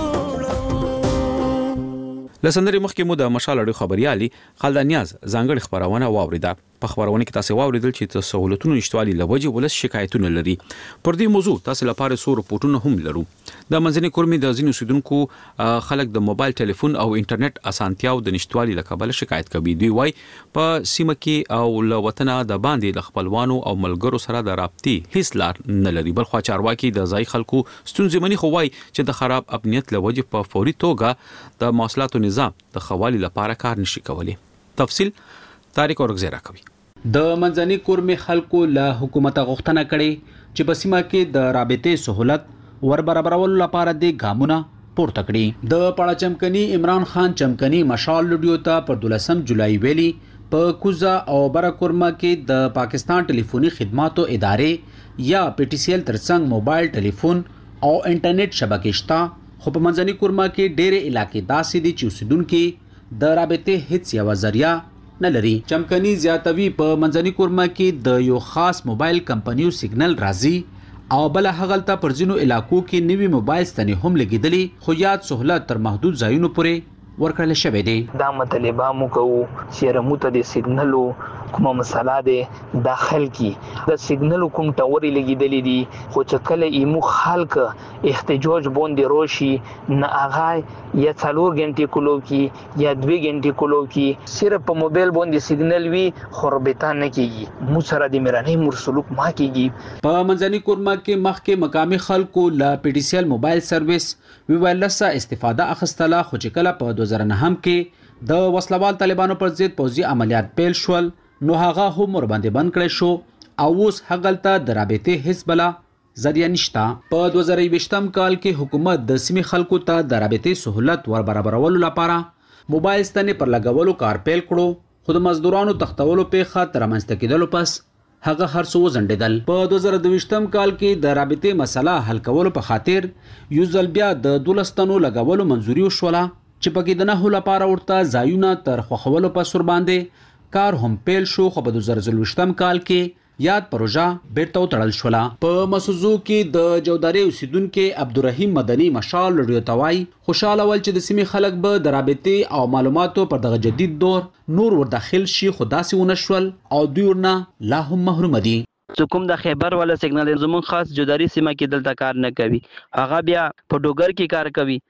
A: لسندري مخکې مو د مشال اړو خبريالي خالد نیاز ځانګړي خبرونه واوریده. په خبرونه کې تاسو واوریدل چې د سہولتونو نشټوالي لوجه ولس شکایتونه لري. پر دې موضوع تاسو لپاره سو رپورټونه هم لرو. د منځنۍ کورمې د ځینو سیدونکو خلک د موبایل ټلیفون او انټرنیټ اسانتیاو د نشټوالي لکبل شکایت کوي. دوی وای په سیمه کې او له وطن د باندې د خپلوانو او ملګرو سره د رابطې هیڅ لار نه لري. بل خو چارواکي د ځای خلکو ستونزې مني خو وای چې د خراب امنیت لوجه په فوري توګه د مواصلاتو نظام د خوالي لپاره کار نشي کولی. تفصیل طارق اورغزی راکوي.
G: د منځنۍ کورمې خلکو له حکومت غوښتنه کړې چې په سیمه کې د رابطې سہولت ور برابرولو لپاره د ګامونه پورته کړي. د پړه چمکني عمران خان چمکني مشال لډیو ته پر دولسم جولای ویلي په کوزا او برا کورما کې د پاکستان ټلیفوني خدماتو ادارې یا پی ټی سی ایل ترڅنګ موبایل ټلیفون او انټرنیټ شبکې شته، خو په منځنۍ کورما کې ډېرې علاقې داسې دي چې اوسیدونکو د رابطې هیڅ یو ذریعہ نه لري. چمکني زیاتوي په منځنۍ کورما کې د یو خاص موبایل کمپنیو سیګنل راځي او بل هغلته پر ځینو علاقو کې نوي موبایل ستنې هم لګیدلي، خو یاد سہولت تر محدود ځایونو پورې ورکړل شوی دی.
H: دا مطلبه مو کوو چې رموته د سیګنلو کومه مسله ده داخل کی د سیګنل کوم ټاوري لګیدلې دي، خو چې کله ایمو خلک احتجاج باندې روشي نه اغای یا څلور غنټې کولو کی یا دوه غنټې کولو کی صرف په موبایل باندې سیګنل وی خرابته نه کیږي، مو سره د میرانه مرسلوک ما کیږي.
G: په منځنۍ کورما کې مخکې مقامي خلکو لا پی ټی سی ایل موبایل سرویس ویوالسه استفاده اخستله، خو چې کله په دوه زره نه هم کې د وسلوال طالبانو پر ضد پوځي عملیات پیل شول نو هغه هم ور باندې بند کړی شو او اوس هغلته د رابطې حزب لا ذریعہ نشتا. په دوه زره یوویشتم کال کې حکومت د سیمې خلکو ته د رابطې سہولت ور برابرولو لپاره موبایل ستنې پر لګولو کار پیل کړو، خو د مزدورانو تختولو پیښه تر منځته کېدلو پس هغه هر څه وزندل. په دوه زره دویشتم کال کې د رابطې مسله حل کولو په خاطر یو ځل بیا د دولستانو لګولو منځوري وشوله چې پکې د نه لپاره ورته ځایونه تر خوښولو په سر باندې کار هم پیل شو، خو په دوه زره څلوېښتم کال کې یاد پروژه بیرته وتړل شوله. په مسوزو کې د جوداري اوسیدونکو عبدالرحیم مدني مشال لډیو توای خوشاله ول چې د سیمې خلک به د رابطې او معلوماتو پر دغه جدید دور نور ور داخل شي، خو داسې ونشول او دوی ورنه لا هم محروم دي.
I: کوم د خیبر ولا سیګنال زمون خاص جوداري سیمه کې دلته کار نه کوي، هغه بیا په ډوګر کې کار کوي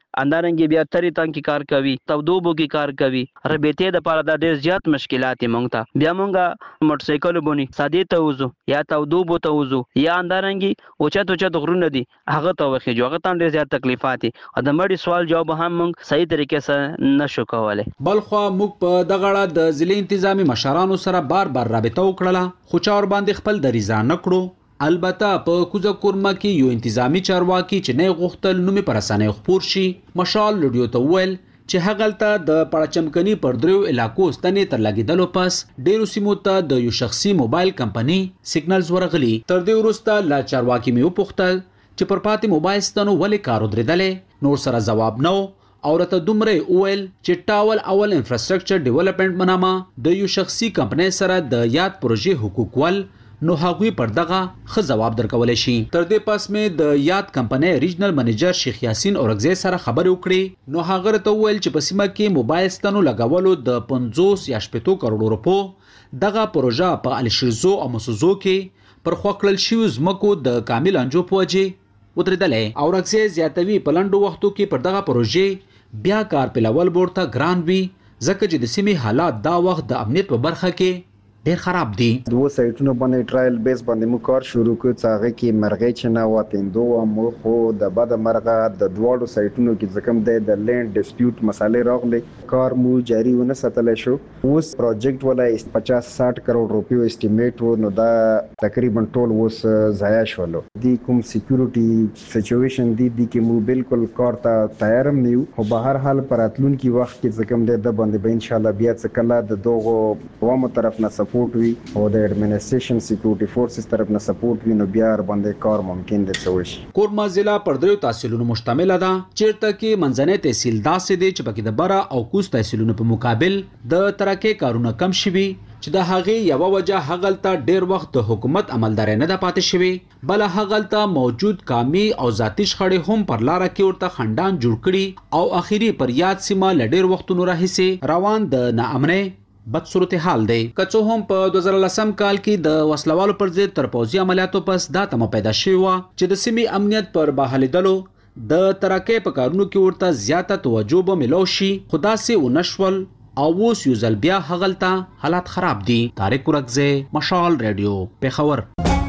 I: اندارنګ بیا تری تان کې کار کوي تودوبو کې کار کوي ربيته د پاره د ډېر زیات مشکلات مونږ ته بیا مونږه موټر سایکل بونی ساده ته وزو یا تودوبو ته وزو یا اندارنګ اوچت اوچت غرونه دي هغه ته وخی جو هغه ته ډېر زیات تکلیفات دي د مړي سوال جواب هم مونږ صحیح طریقې سره نشو کولای.
G: بلخو موږ په دغه اړه د ضلع انتظامی مشرانو سره بار بار رابطه وکړه خو چا ور باندې خپل دریزه نکړو. البته په کوزه کورما کې یو انتظامی چارواکي چې نه غوښتل نومي پرسانه خبر شي مشال لډیو ته ویل چې هغلته د پړچمکني پر دریو علاقو ستنې تر لګیدلو پس ډیرو سیمو ته د یو شخصي موبایل کمپنی سیګنلز ورغلي. تر دې وروسته لا چارواکي مې وپوښتل چې پر پاتې موبایل ستنو ولې کار درېدلې نور سره جواب نو او راته دومره ویل چې ټاول اول انفراستراکچر ډیولپمنٹ منامه د یو شخصي کمپنی سره د یاد پروژې حقوق ول نو هغوی پر دغه خ جواب درکول شي. تر دې پس مې د یاد کمپنی ریجنل منیجر شیخ یاسین اورګزی سره خبرې وکړې نو هغه ته ویل چې په سیمه کې موبایل ستنو لګولو د پنځوس یا شپږ کروڑ روپو دغه پروژه په الشیزو او مسوزو کې پر خوکړل شوی زمکو د کامل انجو پوجي ودرېدلې. اورګزی زیاتوي په لنډو وختو کې پر دغه پروژې بیا کار پلول ورته ګران وي ځکه چې د سیمې حالات دا وخت د امنیت په برخه کې ډیر خراب دي.
J: دوه سایټونو باندې ټرایل بیس باندې مو کار شروع کړ چې هغه کې مرغې چې نه واتیندو مو خو د بد مرغه د دوړو سایټونو کې ځکم د لینډ ډیسپیوټ مسالې راغلي کار مو جاری ونه ساتل شو. اوس پروجیکټ ولا پچاس ساठ کروڑ روپیو اسټیمیټ و نو دا تقریبا ټول اوس ضایع شول. دی کوم سکیورټي سچويشن دی دی کې مو بالکل کار ته تیارم نیو خو به هر حال پراتلون کې وخت کې ځکم د باندې به ان شاء الله بیا څه کله د دوغو قومو طرف نه سپورټ وي او د اډمنسټریشن سکیورټي فورسز طرف نه سپورټ وي نو بیا باندې کار ممکن دي څه شي.
G: کورما ضلع پر دریو تحصیلونو مشتمل ده چیرته کې منځنۍ تحصیل داسې دی چې پکې د بره او کوز تحصیلونو په مقابل د ترکه کارونه کم شوي چې د هغې یو وجه هغلته ډیر وخت د حکومت عملداري نه ده پاتې شوی بل هغلته موجود کامی او ذاتی شخړې هم پر لار کې ورته خندان جوړ کړي او اخیری پر یاد سیمه لډیر وختونو راهیسي روان د ناامنۍ بد صورتحال دی. کڅو هم په دوه زره لسم کال کې د وسلوالو پر ضد تر پوځي عملیاتو پس دا تمه پیدا شوې و چې د سیمې امنیت پر بحالېدلو د ترکه په کارونو کې ورته زیاته توجه به ملو شي خدا سي ونشول او اوس یو ځل بیا هغلته حالات خراب دي. طارق ورکزی مشال رادیو پیښور.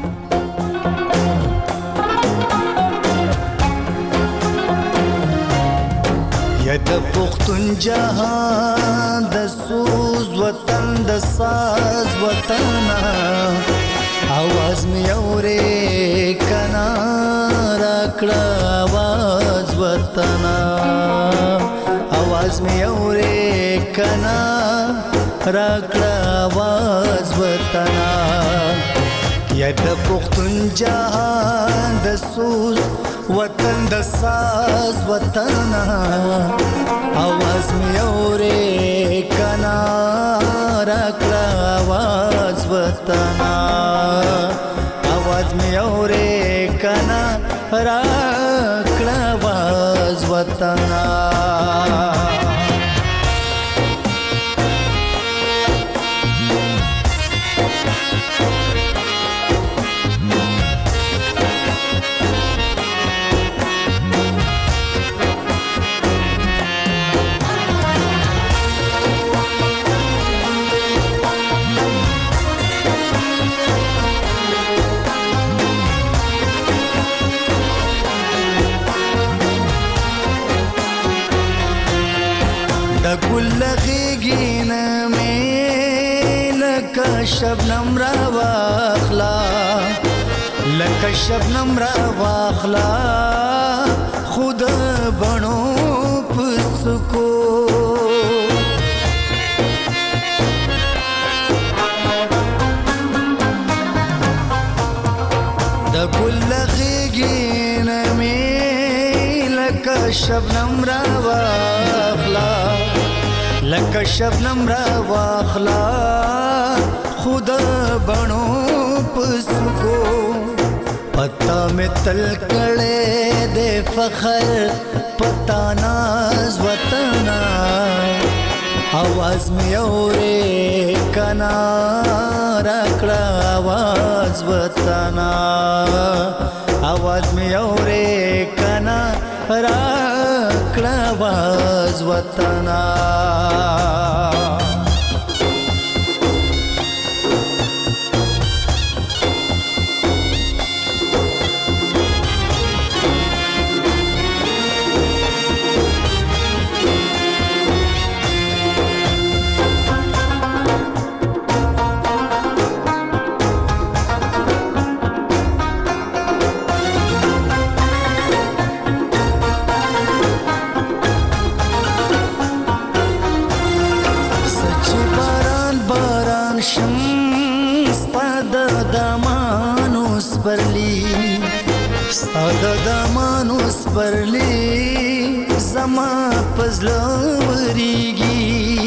F: یا د پښتون جهان د سوز وطن د ساز وطن आवाज می اورې کنا راکړه आवाज وطن आवाज می اورې کنا راکړه आवाज وطن یا د پښتون جهان د سوز وطن د ساز وطن आवाज می اورې کنا راکړه आवाज وطن आवाज می اورې کنا راکړه आवाज وطن. لغیگین میں لکا شبنم را واخلا لکا شبنم را واخلا خود بنو پسکو دا گل لغیگین میں لکا شبنم را واخلا لکه شبنم را واخلا خود بنو پسکو پتا میں تل کڑے دے فخر پتا ناز وطن आवाज میں اورے کنا راکڑا आवाज وطن आवाज میں اورے کنا راکڑا راکړه واز وطنا ستا د دامانو سپرلی زما پزړه ورېږي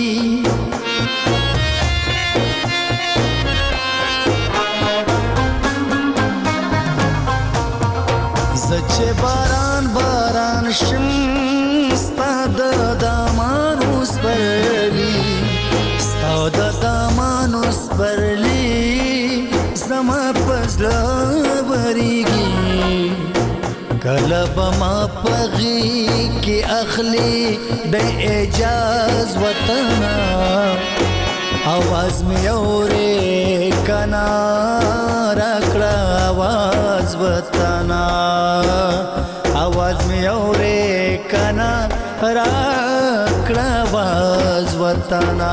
F: زه چې باران باران شم ستا د دامانو سپرلی ستا د دامانو سپرلی زما پزړه ورېږي کله به ما پغی کې اخلي د اعجاز وطنا आवाज مې اورې کنا راکړه आवाज وطنا आवाज مې اورې کنا راکړه आवाज وطنا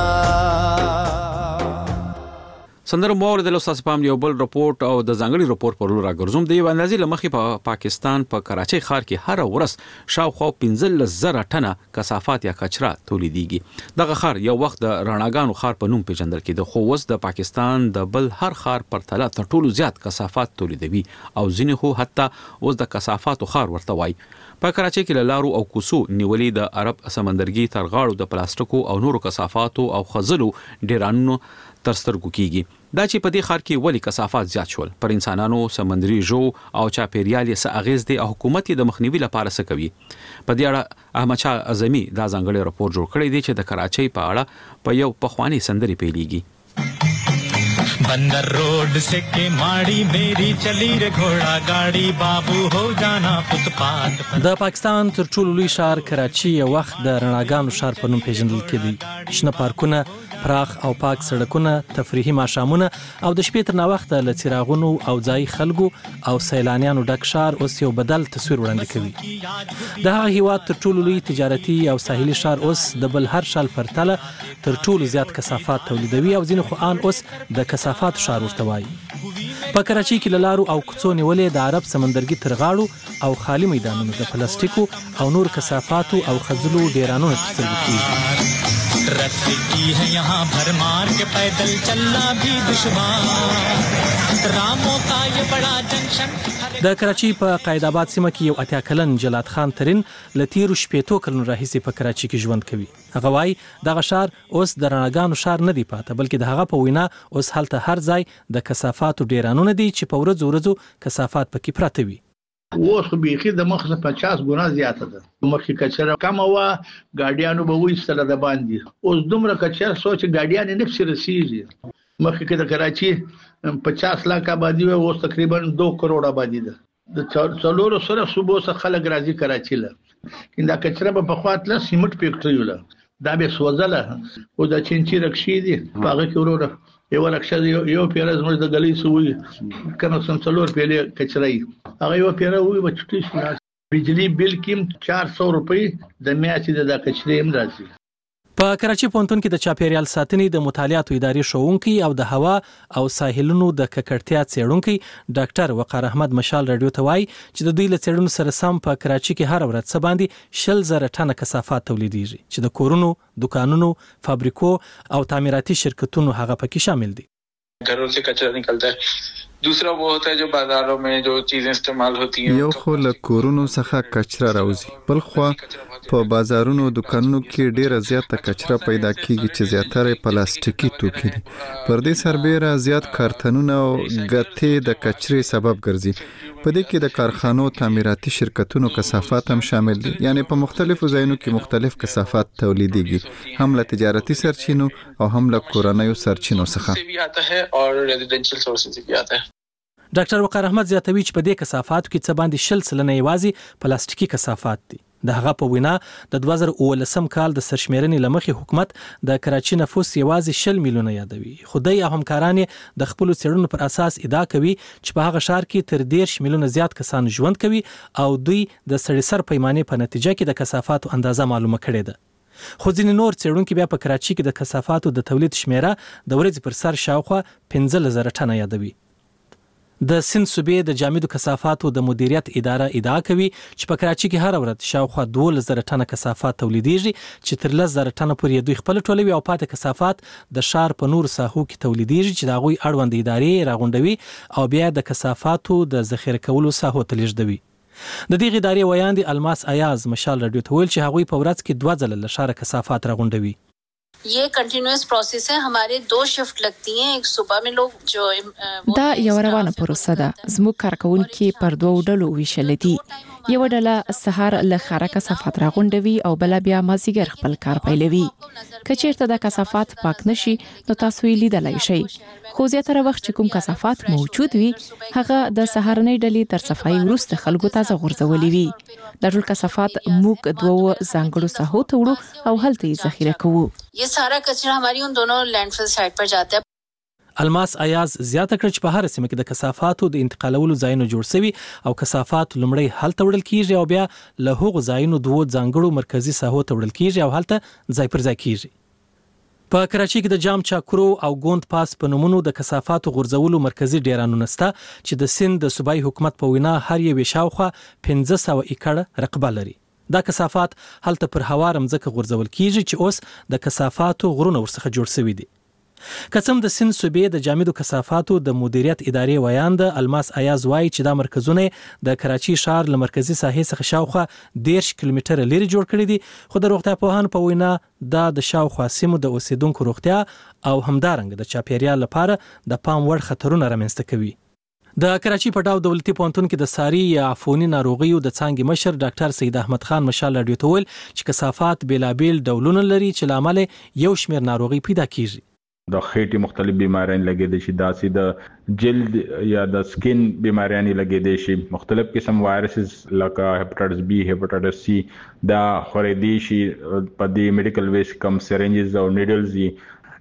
A: سندره مو اوریدل استاد پام یو بل رپورت او د ځانګړي رپورت پر لور راګرځوم د یو اندازې لمخې په پا پاکستان په پا کراچۍ ښار کې هر ورځ شاوخوا پنځه زره ټنه کثافات یا کچرا تولیدېږي دغه ښار یو وخت د رڼاګانو ښار په نوم پیژندل کېده خو اوس د پاکستان د بل هر ښار پرتله تر ټولو زیات کثافات تولیدوي او ځینې خو حتی اوس د کثافاتو ښار ورته وایي په کراچۍ کې لارو او کوڅو نیولې د عرب سمندرګي تر غاړو د پلاستیکو او نورو کثافاتو او خزلو ډیرانو تر سترګو کېږي دا چې په دې ښار کې ولې کثافات زیات شول پر انسانانو سمندري ژو او چاپیریال یې څه اغیز دی او حکومت یې د مخنیوي لپاره څه کوي په دې اړه احمد شاه اعظمي دا ځانګړی راپور جوړ کړی دی چې د کراچۍ په اړه په یو پخوانی سندري پیلېږي
K: बंदर रोड से के माड़ी मेरी चली रे घोड़ा गाड़ी बाबू हो जाना फुटपाथ
L: د پاکستان تر ټولو لوی ښار کراچي یو وخت د رڼاګانو ښار په نوم پیژندل کېده شنه پارکونه پراخ او پاک سړکونه تفریحي ماښامونه او د شپې تر ناوخته له څراغونو او ځای خلکو او سیلانیانو ډک ښار اوس یو بدل تصویر وړاندې کوي د هغه هیواد تر ټولو لوی تجارتي او ساحلي ښار اوس د بل هر ښار پرتله تر ټولو زیات کثافات تولیدوي او ځینې خو ان اوس د کثافات ښار ورته وایي په کراچۍ کې له لارو او کوڅو نیولې د عرب سمندرګي تر غاړو او خالي میدانونو د پلاستیکو او نور کثافاتو او خزلو ډیرانو تر سترګو کېږي
K: रस्ते की है यहाँ भरमार के पैदल चलना भी दुश्वार रामों का ये बड़ा जंक्शन
L: د کراچۍ په قائد آباد سیمه کې یو اتیا کلن جلات خان ترين لتیرو شپېتو کلونو راهیسې په کراچۍ کې ژوند کوي هغه وايي دغه ښار اوس د رڼاګانو ښار نه دی پاته بلکې د هغه په وینا اوس هلته هر ځای د کثافاتو ډیرانونه دي چې په ورځو ورځو کثافات پکې پراته وي
M: اوس خو بیخي د مخه پچاس ګنا زیاته ده مخکې کچره کم وا ګاډیانو به وېستله د باندې اوس دومره کچره سوچ ګاډیان نه پسې رسیږي مخکې کې د کراچي پچاس لاک آبادی و اوس تقریبا دو کروڑ آبادی ده د څلورو سره صوبو څخه خلک راځي کراچي له کیندا کچره په خواطله سیمټ فیکټری ولا دا به سوځله او د چینچی رکشې دي هغه کې وروره یو رکشه یو پیره زموږ د غلې سوې کنه سم څلور پیله کچرای هغه یو پیره وې بچټی شي بجلی بل کیم چار سو روپۍ د میاشتې د کچرې هم راځي
L: په کراچي پونتون کې د چاپیریال ساتنې د مطالعاتو ادارې شوونکي او د هوا او ساحلونو د ککړتیا څېړونکي ډاکټر وقار احمد مشال رادیو ته وایي چې د دوی له څېړنو سره سم په کراچي کې هر ورځ څه باندې شل زره ټنه کثافات تولیدېږي چې د کورونو دکانونو فابریکو او تعمیراتي شرکتونو هغه پکې شامل دي
N: घरों से कचरा निकलता है दूसरा वो होता है जो बाजारों में जो चीजें इस्तेमाल होती हैं
O: یو خو له کورونو څخه کچرا راوځي بل خو په بازارونو دکانونو کې ډیره زیاته کچرا پیدا کیږي چې زیاتره پلاستیکي توکي دي پر دې سربېره زیات کارتنونه او ګټې د کچرې سبب ګرځي په دې کې د کارخانو تعمیراتي شرکتونو کثافات هم شامل دي یعنی په مختلفو ځایونو کې مختلف کثافات تولیدېږي هم له تجارتي سرچینو او هم له کورنیو سرچینو څخه
N: और रेजिडेंशियल सोर्सेज से भी आता है
L: ډاکټر وقار احمد زیاتوي چې په دې کثافاتو کې څه باندې شل سلنه یوازې پلاستیکي کثافات دي د هغه په وینا د دوه زره اوولسم کال د سرشمیرنې لمخې حکومت د کراچي نفوس یوازې شل میلیونه یادوي. خدای او همکاران د خپل څېړنو پر اساس ادعا کوي چې په هغه ښار کې تر دېرش میلیونه زیات کسان ژوند کوي او دوی د سړي سر پیمانې په نتیجه کې د کثافاتو اندازه معلومه کړې ده. خو ځینې نور څېړونکي بیا په کراچي کې د کثافاتو د تولید شمیره د ورځې پر سر شاوخوا پنځلس زره ټنه یادوي. د سند صوبې د جامدو کثافاتو د مدیریت اداره ادعا کوي چې په کراچي کې هر ورځ شاوخوا دولس زره ټنه کثافات تولیدېږي چې تر لس زره ټنه پورې دوی خپل ټولوي او پاتې کثافات د ښار په نورو ساحو کې تولیدېږي چې د هغوی اړوند ادارې راغونډوي او بیا د کثافاتو د ذخیره کولو ساحو ته لیږدوي. د دې ادارې ویاندې الماس ایاز مشال راډیو ته ویل چې هغوی په ورځ کې دوه ځله له ښاره کثافات راغونډوي.
P: ये कंटिन्यूअस प्रोसेस है. हमारे दो शिफ्ट लगती हैं. एक सुबह में लोग जो
Q: دا یو روانه پروسه ده. زموږ کارکونکي پر دوه ډلو ویشل دي. یو ډله سهار له ښاره کثافات راغونډوي او بل بیا مازیګر خپل کار پیلوي. که چیرته د کثافات پاک نشي نو تاسو یې لیدلای شئ. خو زیاتره وخت چې کوم کثافات موجود وي هغه د سهارنۍ ډلې تر صفایي وروسته خلکو ته غورځولي وي. د ټول کثافات موږ دوه ځانګړو ساحو ته وړو او هلته یې ذخیره کوو.
P: ये सारा कचरा हमारी उन दोनों लैंडफिल साइट पर जाता है.
L: الماس ایاز زیاته کړ چې په هر سیمه کې د کثافاتو د انتقالولو ځایونه جوړ شوي او کثافات لومړی هلته وړل کیږي او بیا له هغو ځایونو دوه ځانګړو مرکزی ساحو ته وړل کیږي او هلته ځای پر ځای کیږي. په کراچي کې د جام چاکرو او ګوند پاس په نومونو د کثافاتو غورځولو مرکزی ډیرانونه شته چې د سند د صوبایي حکومت په وینا هر یو شاوخوا پنځه سوه ایکړه رقبه لري. دا کثافات هلته پر هوار مځکه غورځول کیږي چې اوس د کثافاتو غرونه ورڅخه جوړ شوي دي. قسم د سند صوبې د جامدو کثافاتو د مدیریت ادارې ویاند الماس ایاز وایي چې دا مرکزونه د کراچي ښار له مرکزی ساحې څخه شاوخوا دېرش کیلومتره لرې جوړ کړي دي. خو د روغتیا پوهانو په وینا دا د شاوخوا سیمو د اوسیدونکو روغتیا او همدارنګه د چاپیریال لپاره د پام وړ خطرونه رامنځته کوي. د کراچي په ډاو دولتي پوهنتون کې د ساري یا عفوني ناروغیو د څانګې مشر ډاکټر سید احمد خان مشال راډیو ته ویل چې کثافات بیلابیل ډولونه لري چې لامل یو شمېر ناروغي پیدا کیږي.
R: د خېټې مختلف بیماریاں لګېدې شي، داسې د جلد یا د سکین بیماریاں لګېدې شي، مختلف قسم وایرسز لکه هپاټایټس بی، هپاټایټس سی دا خورېدې شي په دې میډیکل ویسټ کم سرنجز او نیډلز دي.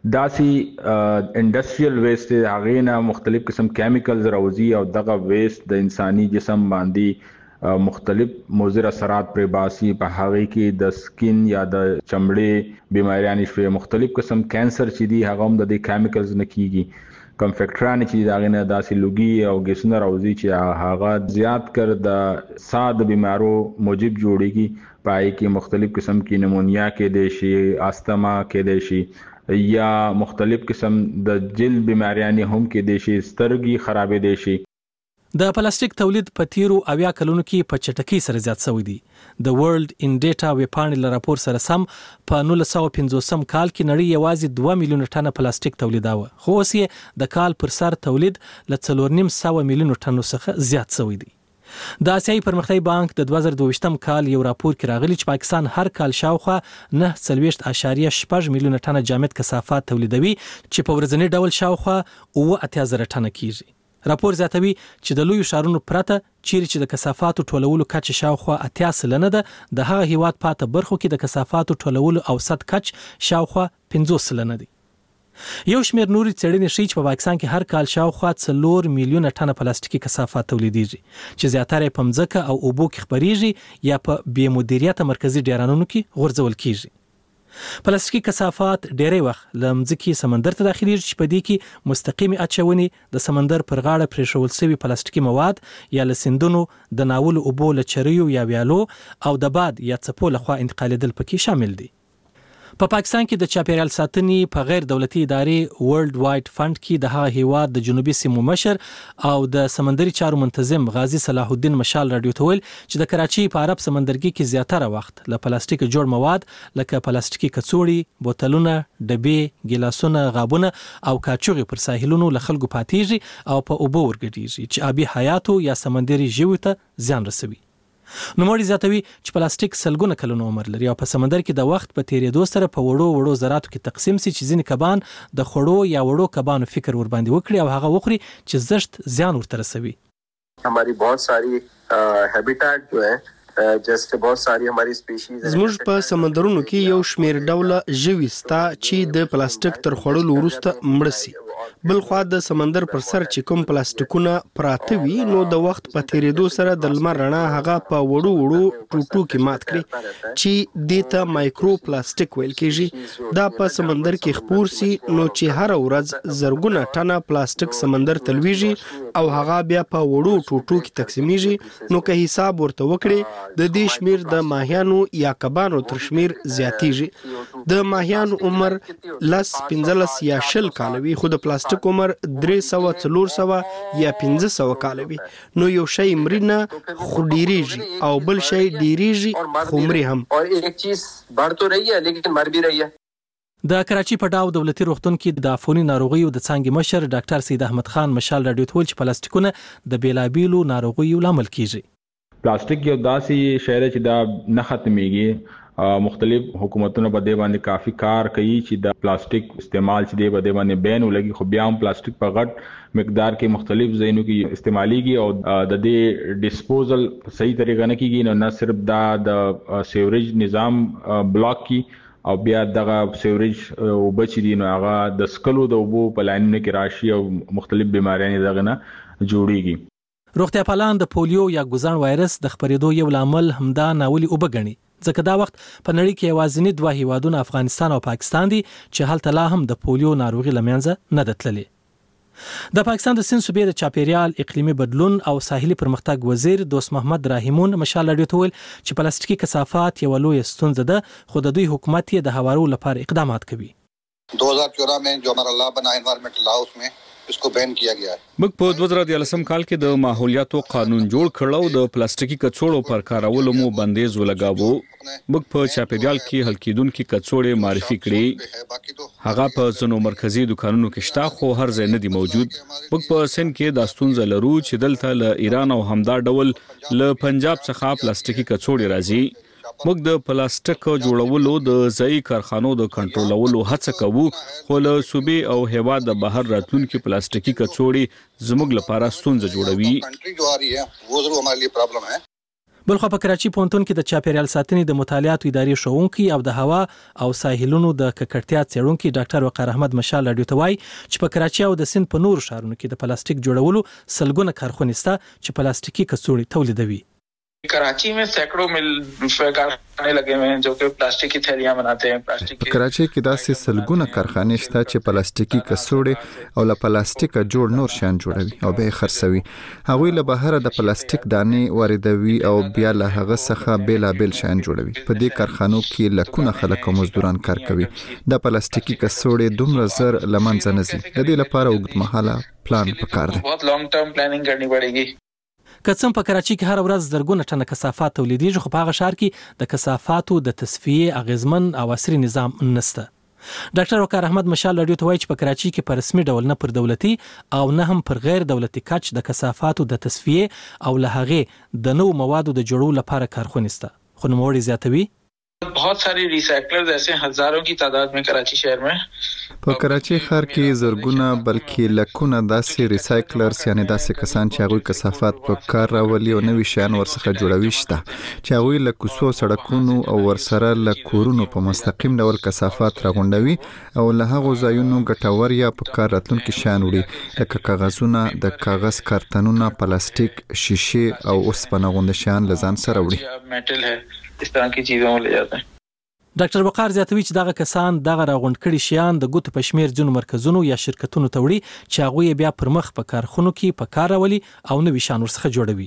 R: داسې انډستریال ویسټ هغه نه مختلف قسم کیمیکلز راوځي او دغه ویسټ د انساني جسم باندې مختلف مضر اثرات پر باسي. په هغه کې د سکین یا د چمړې بیماریاں شوي، مختلف قسم کینسر چې دي هغه هم د دې کیمیکلز نه کیږي. کم فیکټران چې داغه نه داسې لوګي او ګیسونه راوځي چې هغه زیات کر د ساده بیمارو موجب جوړيږي. پای کې مختلف قسم کې نمونیا کې د شي، استما کې د شي یا مختلف قسم د جلد بیماریاں هم کې د شي، سترګې خرابې دي شي.
L: د پلاستیک تولید په تیرو اویا کلونو کې په چټکۍ سره زیات شوی دی. د ورلد ان ډیټا ویبپاڼې له راپور سره سم په نولس سوه پنځوسم کال کې نړۍ یوازې دوه میلیونه ټنه پلاستیک تولیداوه، خو اوس یې د کال پر سر تولید له څلور نیم سوه میلیونو ټنو څخه زیات شوی دی. د آسیایي پرمختیایي بانک د دوه زره دوه کال یو راپور کې راغلی چې پاکستان هر کال شاوخوا نه څلوېښت اعشاریه شپږ میلیونه ټنه جامد کثافات تولیدوي چې په ورځني ډول شاوخوا اوه اتیا زره ټنه کیږي. راپور زیاتوي چې د لویو ښارونو پرته چیرې چې د کثافاتو ټولولو کچه شاوخوا اتیا سلنه ده، د هغه هیواد پاته برخو کې د کثافاتو ټولولو اوسط کچ شاوخوا پنځوس سلنه دی. یو شمېر نوري څېړنې ښیي چې په پاکستان کې هر کال شاوخوا څلور میلیونه ټنه پلاستیکي کثافات تولیدېږي چې زیاتره یې په مځکه او اوبو کې خپرېږي یا په بې مدیریته مرکزي ډیرانونو کې غورځول کیږي. پلاستیکي کثافات ډېری وخت له مځکې سمندر ته داخليږي چې په دې کې مستقیمي اچونې د سمندر پر غاړه پرېښول شوي پلاستیکي مواد یا له سیندونو د ناولو اوبو له چریو یا ویالو او د باد یا څپو لخوا انتقالېدل پکې شامل دي. په پا پاکستان کې د چاپیریال ساتنې په غیر دولتي ادارې ورلد وایډ فند کې د هغه هیواد د جنوبي سیمو مشر او د سمندري چارو منتظم غازی صلاح الدین مشال راډیو ته ویل چې د کراچي په عرب سمندرګي کې زیاتره وخت له پلاستیک جوړ مواد لکه پلاستیکي کڅوړې، بوتلونه، ډبې، ګیلاسونه، غابونه او کاچوغې پر ساحلونو له خلکو پاتېږي او په اوبو ورګډېږي چې آبي حیاتو یا سمندري ژویو ته زیان رسوي. نوموړي زیاتوي چې پلاستیک سلګونه کلونو عمر لري او په سمندر کې د وخت په تیریدو سره په وړو وړو ذراتو کې تقسیم شي چې ځینې کبان د خوړو یا وړو کبانو فکر ور باندې وکړي او هغه وخوري چې زشت زیان ورته رسوي.
S: हमारी बहुत सारी हैबिटेट जो है زموږ په سمندرونو کې یو شمېر ډوله ژوي سته چې د پلاستیک تر خوړلو وروسته مړه سي. بل خوا د سمندر پر سر چې کوم پلاستیکونه پراته وي نو د وخت په تیریدو سره د لمر رڼا هغه په وړو وړو ټوټو کې مات کړي چې دې ته مایکرو پلاستیک ویل کېږي. دا په سمندر کې خپور سي نو چې هر ورځ زرګونه ټنه پلاستیک سمندر ته لویږي او هغه بیا په وړو ټوټو کې تقسیمیږي. نو که حساب ورته وکړي د دې شمیر د ماهیانو یا کبانو تر شمیر زیاتیږي. د ماهیانو عمر لس پنځلس یا شل کاله وي خو د پلاستیک عمر درې سوه څلور سوه یا پنځه سوه کاله وي. نو یو شی مري نه خو ډیریږي او بل شی ډیریږي خو مري هم.
L: د کراچي په ډاو دولتي روغتون کې د عفوني ناروغیو د څانګې مشر ډاکټر سید احمد خان مشال راډیو ته ویل چې پلاستیکونه د بیلابیلو ناروغیو لامل کیږي.
R: پلاستیک یو داسې شی دی چې دا نه ختمېږي. مختلف حکومتونو په دې باندې کافي کار کوي چې د پلاستیک استعمال چې دی په دې باندې بین ولګي، خو بیا هم پلاستیک په غټ مقدار کې مختلف ځایونو کې استعماليږي او د دې ډیسپوزل صحیح طریقه نه کیږي. نو نه صرف دا د سیوریج نظام بلاک کی او بیا دغه سیوریج وبچ دي نو هغه د سکلو د وبو په لاینونو کې راشي او مختلف بیماریاں دغه نه جوړیږي.
L: روغتیا پالان د پولیو یا ګوزان وایرس د خپرېدو یو لامل همدا ناولي وبګني، ځکه دا وخت په نړۍ کې یوازینی دوه هیوادونه افغانستان او پاکستان دي چې هلته لا هم د پولیو ناروغي له منځه نه ده تللې. د پاکستان د سند صوبې د چاپیریال اقلیمي بدلون او ساحلي پرمختګ وزیر دوست محمد راهیمون مشال راډیو ته ویل چې پلاستیکي کثافات یو لوی ستونزه ده خو د دوی حکومت یې د هوارو لپاره اقدامات کوي.
T: دو ہزار چودہ میں جو ہمارا لا بنا انوائرمنٹ لا اس میں इसको बैन किया गया है.
A: موږ په دوه زره دیارلسم کال کې د ماحولیاتو قانون جوړ کړو، د پلاستیکي کڅوړو پر کارولو مو بندیز ولګاوه. موږ په چاپیریال کې حل کېدونکي کڅوړې معرفي کړې. هغه په ځینو مرکزی دکانونو کې شته خو هر ځای نه دی موجود. موږ په سند کې د ستونزه لرو چې دلته له ایران او همدا ډول له پنجاب څخه پلاستیکي کڅوړې راځي. موږ د پلاستیک جوړولو د ځای کارخانو د کنټرولولو هڅه کوو خو له صوبې او هیواد د بهر راتلونکي پلاستیکي کڅوړې زموږ لپاره ستونزه جوړوي.
L: بلخو په کراچي پونتون کې د چاپیریال ساتنې د مطالعاتو ادارې شوونکي او د هوا او ساحلونو د ککړتیا څېړونکي ډاکټر وقار احمد مشال راډیو ته وایي چې په کراچي او د سند په نورو ښارونو کې د پلاستیک جوړولو سلګونه کارخونې شته چې پلاستیکي کڅوړې تولیدوي.
N: कराची में सैकड़ों मिल कारखाने लगे हुए हैं जो कि प्लास्टिक की थैलियां बनाते हैं. प्लास्टिक
O: په کراچي کې داسې سلګونه کارخانې شته چې پلاستیکي کڅوړې او له پلاستیک جوړ نور شیان جوړوي او به خرڅوي. هغوی له بهر د پلاستیک دانې واردوي او بیا له هغه څخه بیلابل شیان جوړوي. په دې کارخانو کې لکونه خلک او مزدوران کار کوي. د پلاستیکي کڅوړې دومره زر لمنځه نه ځي. د دې لپاره اوږدمهاله پلان پکار دی.
N: बहुत लॉन्ग टर्म प्लानिंग करनी पड़ेगी.
L: کڅم په کراچي کې هر ورځ زرګونه ټنه کثافات تولیدېږي خو په هغه ښار کې د کثافاتو د تصفیې اغیزمن او عصري نظام نشته. ډاکټر وقار احمد مشال راډیو ته وایي چې په کراچي کې په رسمي ډول نه پر دولتي او نه هم پر غیر دولتي کچ د کثافاتو د تصفیې او له هغې د نوو موادو د جوړولو لپاره کارخونې شته. خو نوموړی زیاتوي
N: बहुत सारी रिसाइकलर्स ऐसे हजारों की तादाद में कराची शहर में.
O: په کراچي ښار کې زرګونه بلکې لکونه داسې ریسایکلرز یعنی داسې کسان چې هغوی کثافات په کار راولي او نوي شیان ورڅخه جوړوي شته چې هغوی له کوڅو سړکونو او ورسره له کورونو په مستقیم ډول کثافات راغونډوي او له هغو ځایونو ګټور یا په کار راتلونکي شیان وړي لکه کاغذونه، د کاغذ کارتنونه، پلاستیک، شیشې او اوسپنه غوندې شیان له ځان سره وړي.
N: मेटल है इस तरह की चीजों में ले जाते हैं.
L: ډاکټر وقار زیاتوي چې دغه کسان دغه راغونډ کړي شیان د ګوتو په شمیر ځینو مرکزونو یا شرکتونو ته وړي چې هغوی بیا پر مخ په کارخونو کې په کار راولي او نوي شیان ورڅخه جوړوي.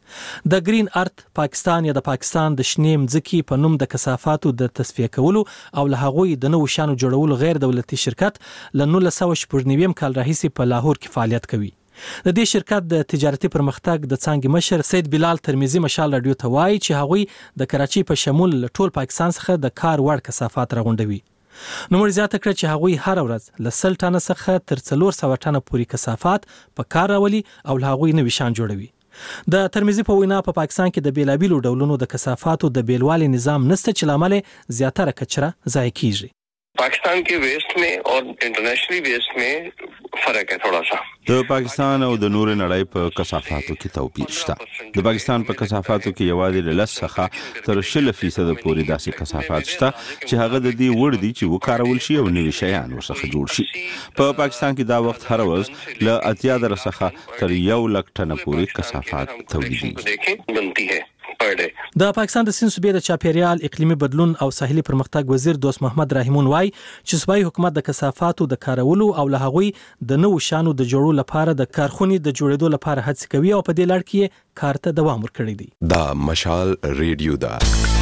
L: د گرین ارت پاکستان یا د پاکستان د شنې مځکې په نوم د کثافاتو د تصفیه کولو او له هغوی د نوو شیانو جوړولو غیر دولتي شرکت له نولس سوه شپږ نوي کال راهیسې په لاهور کې فعالیت کوي. د دې شرکت د تجارتي پرمختګ د څانګې مشر سید بلال ترمیزی مشال راډیو ته وایي چې هغوی د کراچي په شمول ټول پاکستان څخه د کار وړ کثافات راغونډوي. نوموړي زیاته کړه چې هغوی هر ورځ له سل ټنه څخه تر څلور سوه ټنه پورې کثافات په کار راولي او له هغوی نوي شیان جوړوي. د ترمیزی په وینا په پاکستان کې د بیلابیلو ډولونو د کثافاتو د بیلوالي نظام نشته چې لامل زیاتره کچره ضایع کیږي.
U: पाकिस्तान के वेस्ट में और इंटरनेशनली वेस्ट में فرق है थोड़ा सा.
V: د پاکستان او د نور نړۍ په کثافاتو کې توپیر شته. د پاکستان په کثافاتو کې یوازې لس څخه تر شل فیصد پورې داسې کثافات شته چې هغه د دې وړ دي چې وکارول شي او نوي شیان ورڅخه جوړ شي. په پاکستان کې دا وخت هر ورځ له اتیا در څخه تر یو لک ټنه پورې کثافات تولیدېږي.
L: د پاکستان د سیند صوبې د چاپیریال اقلیمي بدلون او ساحلي پرمختګ وزیر دوست محمد رحیمون وای چې صوبایي حکومت د کثافاتو د کارولو او له هغوی د نوو شانو د جوړولو لپاره د کارخونې د جوړېدو لپاره هڅې کوي او په دې لړ کې کار ته دوام ورکړی دی.
W: دا مشال ریډیو دا